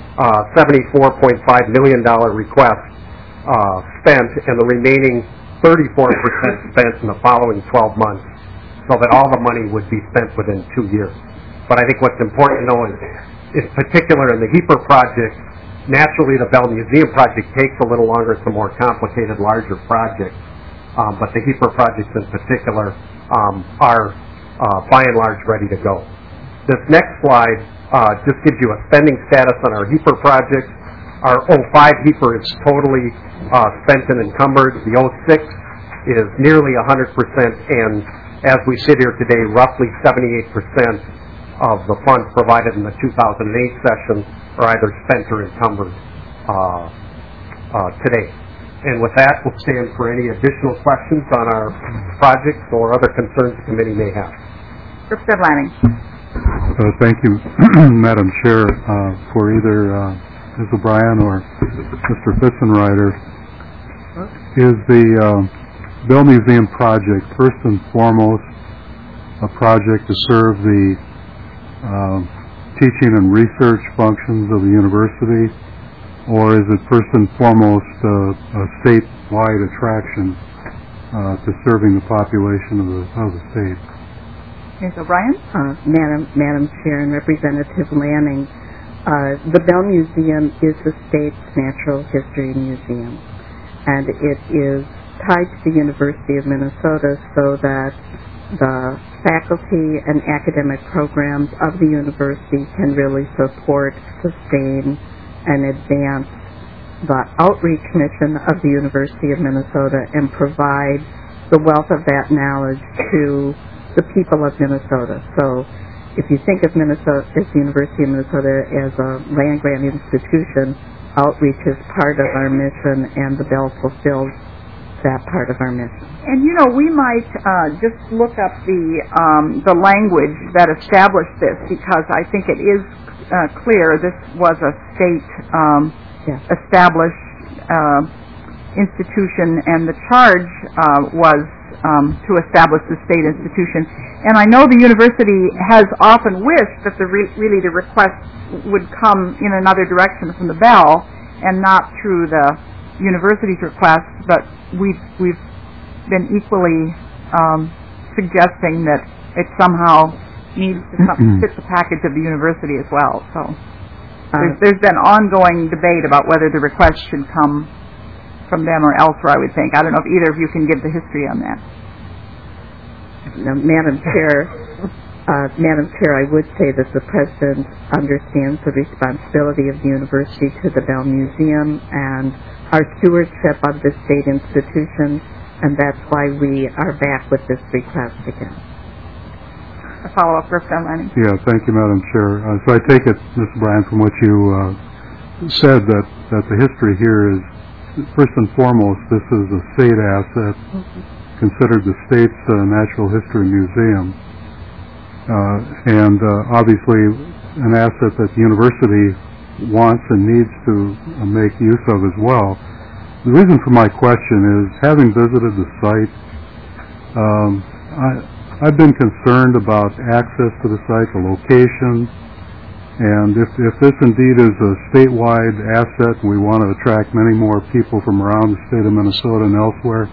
$74.5 million request spent, and the remaining 34% spent in the following 12 months, so that all the money would be spent within 2 years. But I think what's important to know is, in particular in the HEAPR project, naturally the Bell Museum project takes a little longer. It's a more complicated, larger project. But the HEAPR projects in particular are by and large ready to go. This next slide just gives you a spending status on our HEAPR project. Our 05 HEAPR is totally spent and encumbered. The 06 is nearly 100%, and as we sit here today, roughly 78% of the funds provided in the 2008 session are either spent or encumbered today. And with that, we'll stand for any additional questions on our projects or other concerns the committee may have. Representative Lanning. Thank you, Madam Chair, for either Ms. O'Brien or Mr. Pfitzenreiter. Is the Bell Museum project first and foremost a project to serve the teaching and research functions of the university, or is it first and foremost a statewide attraction to serving the population of the state? Ms. O'Brien? Madam Chair and Representative Lanning, the Bell Museum is the state's natural history museum, and it is tied to the University of Minnesota so that the faculty and academic programs of the university can really support, sustain, and advance the outreach mission of the University of Minnesota and provide the wealth of that knowledge to the people of Minnesota. So if you think of Minnesota as the University of Minnesota as a land-grant institution, outreach is part of our mission, and the Bell fulfills that part of our mission. And you know, we might just look up the language that established this, because I think it is clear this was a state established institution, and the charge was to establish the state institution. And I know the university has often wished that the request would come in another direction from the Bell and not through the university's request, but we've been equally suggesting that it somehow needs to fit the package of the university as well. So there's been ongoing debate about whether the request should come from them or elsewhere, I would think. I don't know if either of you can give the history on that. Madam Chair, I would say that the President understands the responsibility of the university to the Bell Museum and our stewardship of the state institution, and that's why we are back with this request again. A follow-up, Representative Lanning. Yeah, thank you, Madam Chair. So I take it, Mr. Bryan, from what you said, that the history here is, first and foremost, this is a state asset, considered the state's natural history museum, and obviously an asset that the university wants and needs to make use of as well. The reason for my question is, having visited the site, I've been concerned about access to the site, the location, and if this indeed is a statewide asset, we want to attract many more people from around the state of Minnesota and elsewhere,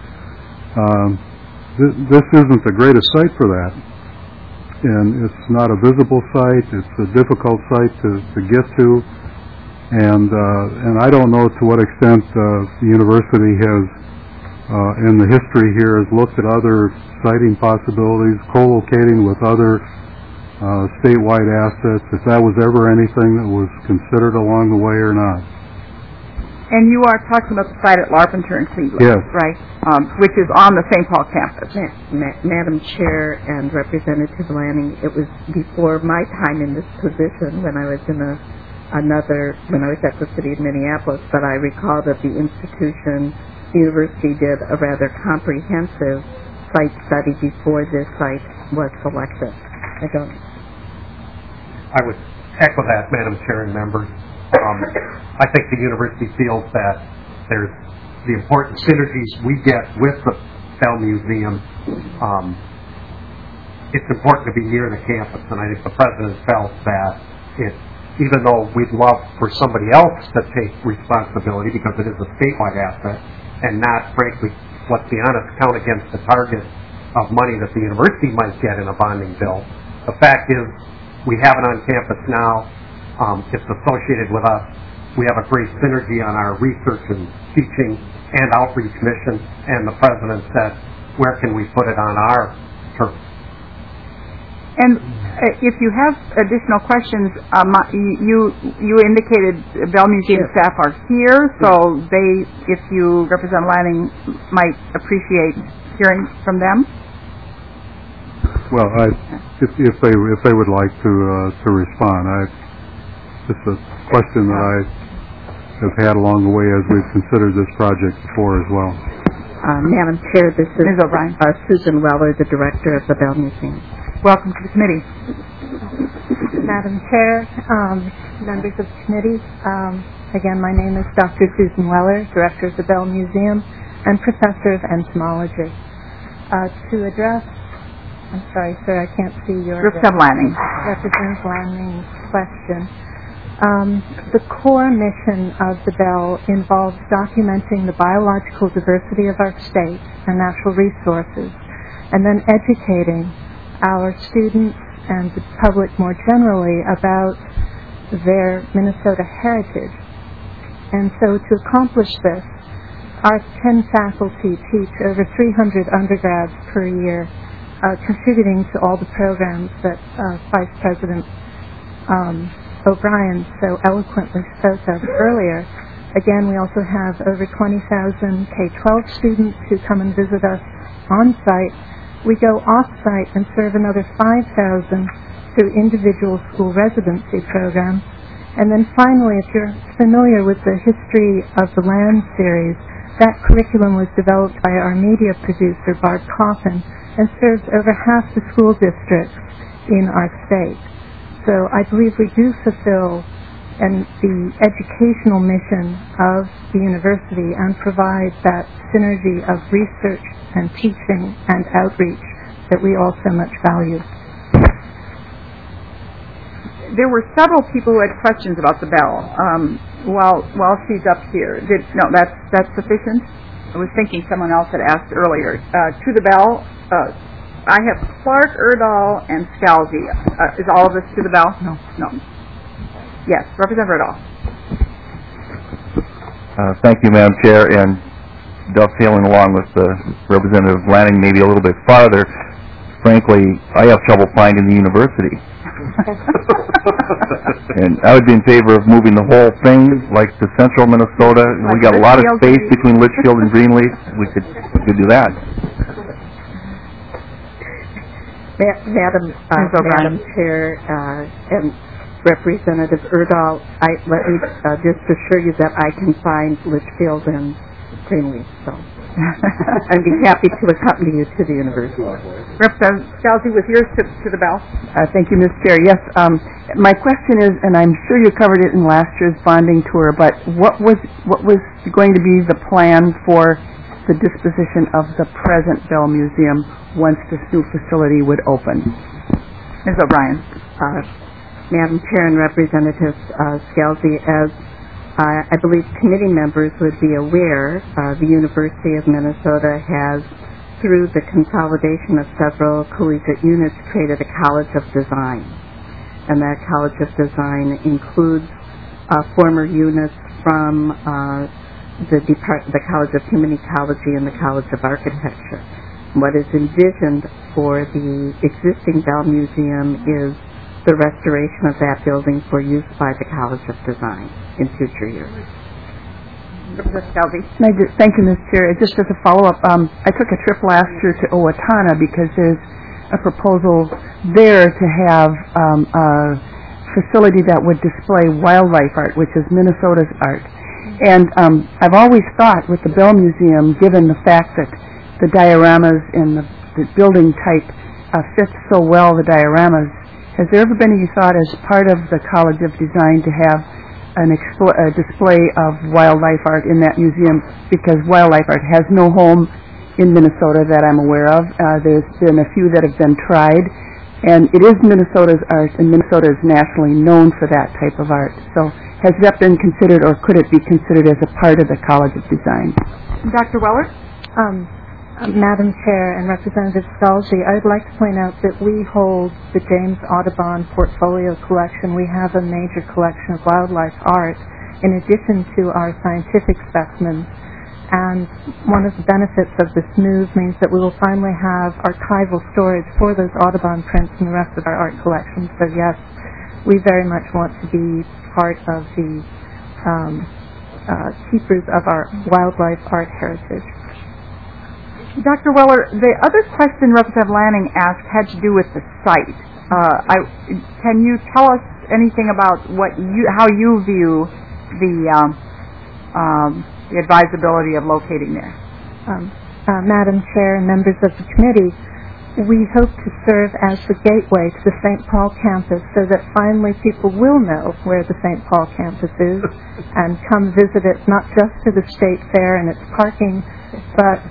this isn't the greatest site for that. And it's not a visible site. It's a difficult site to get to, and I don't know to what extent the university has, in the history here, has looked at other siting possibilities, co-locating with other statewide assets, if that was ever anything that was considered along the way or not. And you are talking about the site at Larpenteur in Cleveland, yes, right? Which is on the St. Paul campus. Madam Chair and Representative Lanning, it was before my time in this position when I was in when I was at the city of Minneapolis, but I recall that the university did a rather comprehensive site study before this site was selected. I would echo that, Madam Chair and members. I think the university feels that there's the important synergies we get with the Bell Museum. It's important to be near the campus, and I think the President felt that even though we'd love for somebody else to take responsibility because it is a statewide asset and not, frankly, let's be honest, count against the target of money that the university might get in a bonding bill. The fact is, we have it on campus now. It's associated with us. We have a great synergy on our research and teaching and outreach mission, and the President said, where can we put it on our turf? And if you have additional questions, you indicated Bell Museum staff are here, so if you, Representative Lanning, might appreciate hearing from them. Well, if they would like to respond, it's a question that I have had along the way as we've considered this project before as well. Madam Chair, this is Susan Weller, the Director of the Bell Museum. Welcome to the committee. Madam Chair, members of the committee, again, my name is Dr. Susan Weller, Director of the Bell Museum and Professor of Entomology. To address, I'm sorry, sir, I can't see your... Representative Lanning. Representative Lanning's question. The core mission of the Bell involves documenting the biological diversity of our state and natural resources, and then educating our students and the public more generally about their Minnesota heritage. And so to accomplish this, our 10 faculty teach over 300 undergrads per year, contributing to all the programs that Vice President O'Brien so eloquently spoke of earlier. Again, we also have over 20,000 K-12 students who come and visit us on site. We go off-site and serve another 5,000 through individual school residency programs. And then finally, if you're familiar with the History of the Land series, that curriculum was developed by our media producer, Barb Coffin, and serves over half the school districts in our state. So I believe we do fulfill the educational mission of the university and provide that synergy of research and teaching and outreach that we all so much value. There were several people who had questions about the Bell while she's up here. That's sufficient? I was thinking someone else had asked earlier. To the Bell, I have Clark, Erdahl, and Scalzi. Is all of this to the Bell? No. Yes, Representative Erdahl. Thank you, Madam Chair, and dovetailing along with Representative Lanning maybe a little bit farther, frankly, I have trouble finding the university. And I would be in favor of moving the whole thing, like to central Minnesota. We got a lot of space between Litchfield and Greenleaf. We could do that. Madam Chair and Representative Erdahl, let me just assure you that I can find Litchfield and Greenleaf. So I'd be happy to accompany you to the university. Representative Scalzi, with yours to the bell. Thank you, Ms. Chair. Yes, my question is, and I'm sure you covered it in last year's bonding tour, but what was going to be the plan for the disposition of the present Bell Museum once this new facility would open? Ms. O'Brien. Madam Chair and Representative Scalzi, as I believe committee members would be aware, the University of Minnesota has, through the consolidation of several collegiate units, created a College of Design. And that College of Design includes former units from the College of Human Ecology and the College of Architecture. What is envisioned for the existing Bell Museum is the restoration of that building for use by the College of Design in future years. Thank you, Ms. Chair. Just as a follow-up, I took a trip last year to Owatonna because there's a proposal there to have a facility that would display wildlife art, which is Minnesota's art. And I've always thought with the Bell Museum, given the fact that the dioramas and the building type fits so well, the dioramas, has there ever been any thought as part of the College of Design to have a display of wildlife art in that museum? Because wildlife art has no home in Minnesota that I'm aware of. There's been a few that have been tried, and it is Minnesota's art, and Minnesota is nationally known for that type of art. So has that been considered, or could it be considered as a part of the College of Design? Dr. Weller? Madam Chair and Representative Scalzi, I'd like to point out that we hold the James Audubon Portfolio Collection. We have a major collection of wildlife art in addition to our scientific specimens. And one of the benefits of this move means that we will finally have archival storage for those Audubon prints and the rest of our art collection. So yes, we very much want to be part of the keepers of our wildlife art heritage. Dr. Weller, the other question Representative Lanning asked had to do with the site. Can you tell us anything about how you view the advisability of locating there? Madam Chair and members of the committee, we hope to serve as the gateway to the St. Paul campus so that finally people will know where the St. Paul campus is and come visit it, not just to the State Fair and its parking, but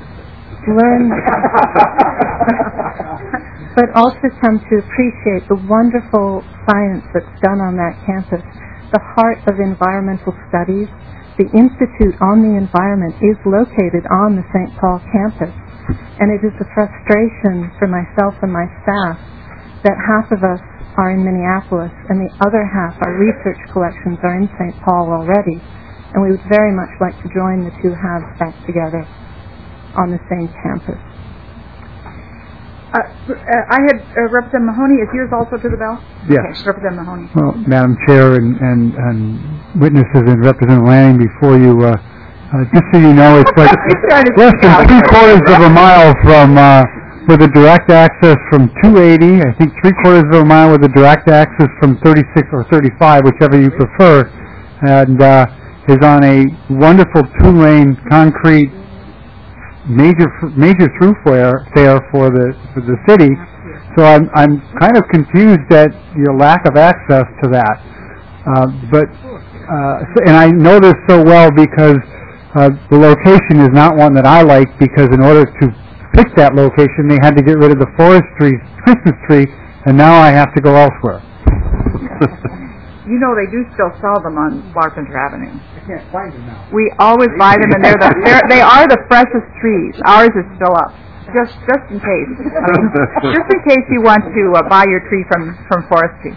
but also come to appreciate the wonderful science that's done on that campus. The heart of environmental studies, the Institute on the Environment, is located on the St. Paul campus. And it is a frustration for myself and my staff that half of us are in Minneapolis and the other half, our research collections, are in St. Paul already. And we would very much like to join the two halves back together on the same campus. I had Representative Mahoney. Is yours also to the bell? Yes. Okay, Representative Mahoney. Well, Madam Chair and witnesses and Representative Lanning before you, just so you know, it's like less than 3/4 of a mile from with a direct access from 280. I think 3/4 of a mile with a direct access from 36 or 35, whichever you prefer, and is on a wonderful 2-lane concrete major thoroughfare for the city. So I'm kind of confused at your lack of access to that. And I know this so well because the location is not one that I like, because in order to pick that location they had to get rid of the Christmas tree, and now I have to go elsewhere. You know they do still sell them on Barkenter Avenue. I can't find them now. We always buy them, and they are the freshest trees. Ours is still up, just in case. Just in case you want to buy your tree from Forestry.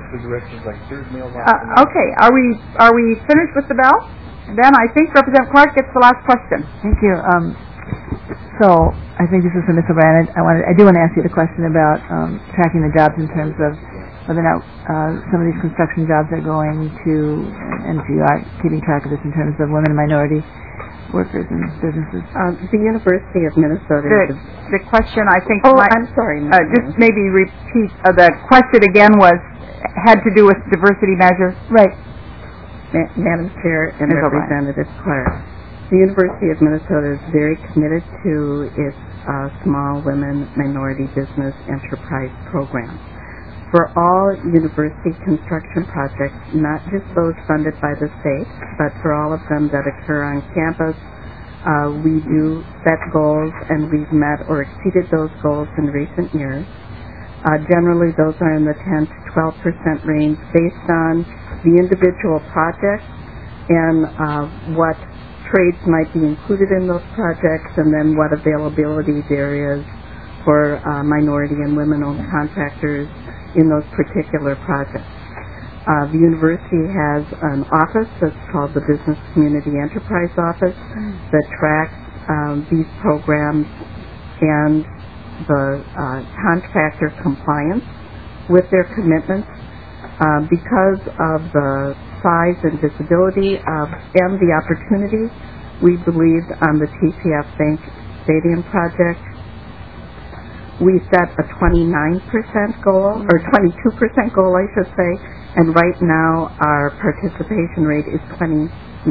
Okay, are we finished with the bell? Then I think Representative Clark gets the last question. Thank you. So I think this is for Ms. O'Brien. I do want to ask you the question about tracking the jobs in terms of whether or not some of these construction jobs are going to, and if you are keeping track of this in terms of women and minority workers and businesses. The University of Minnesota. The question, I think. I'm sorry. Just maybe repeat. The question again had to do with diversity measures. Right. Madam Chair and Representative Clark. The University of Minnesota is very committed to its Small Women Minority Business Enterprise Program. For all university construction projects, not just those funded by the state, but for all of them that occur on campus, we do set goals, and we've met or exceeded those goals in recent years. Generally, those are in the 10 to 12% range based on the individual project and what trades might be included in those projects, and then what availability there is for minority and women-owned contractors in those particular projects. The university has an office that's called the Business Community Enterprise Office that tracks these programs and the contractor compliance with their commitments. Because of the size and visibility and the opportunity, we believed on the TCF Bank Stadium project, we set a 29% goal, or 22% goal, I should say, and right now our participation rate is 29%.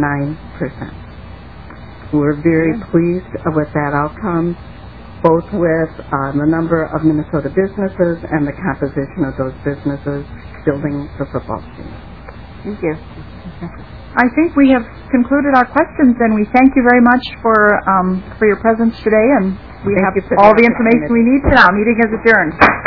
We're very pleased with that outcome, both with the number of Minnesota businesses and the composition of those businesses building the football team. Thank you. I think we have concluded our questions, and we thank you very much for your presence today, and we have all the information we need now. Meeting is adjourned.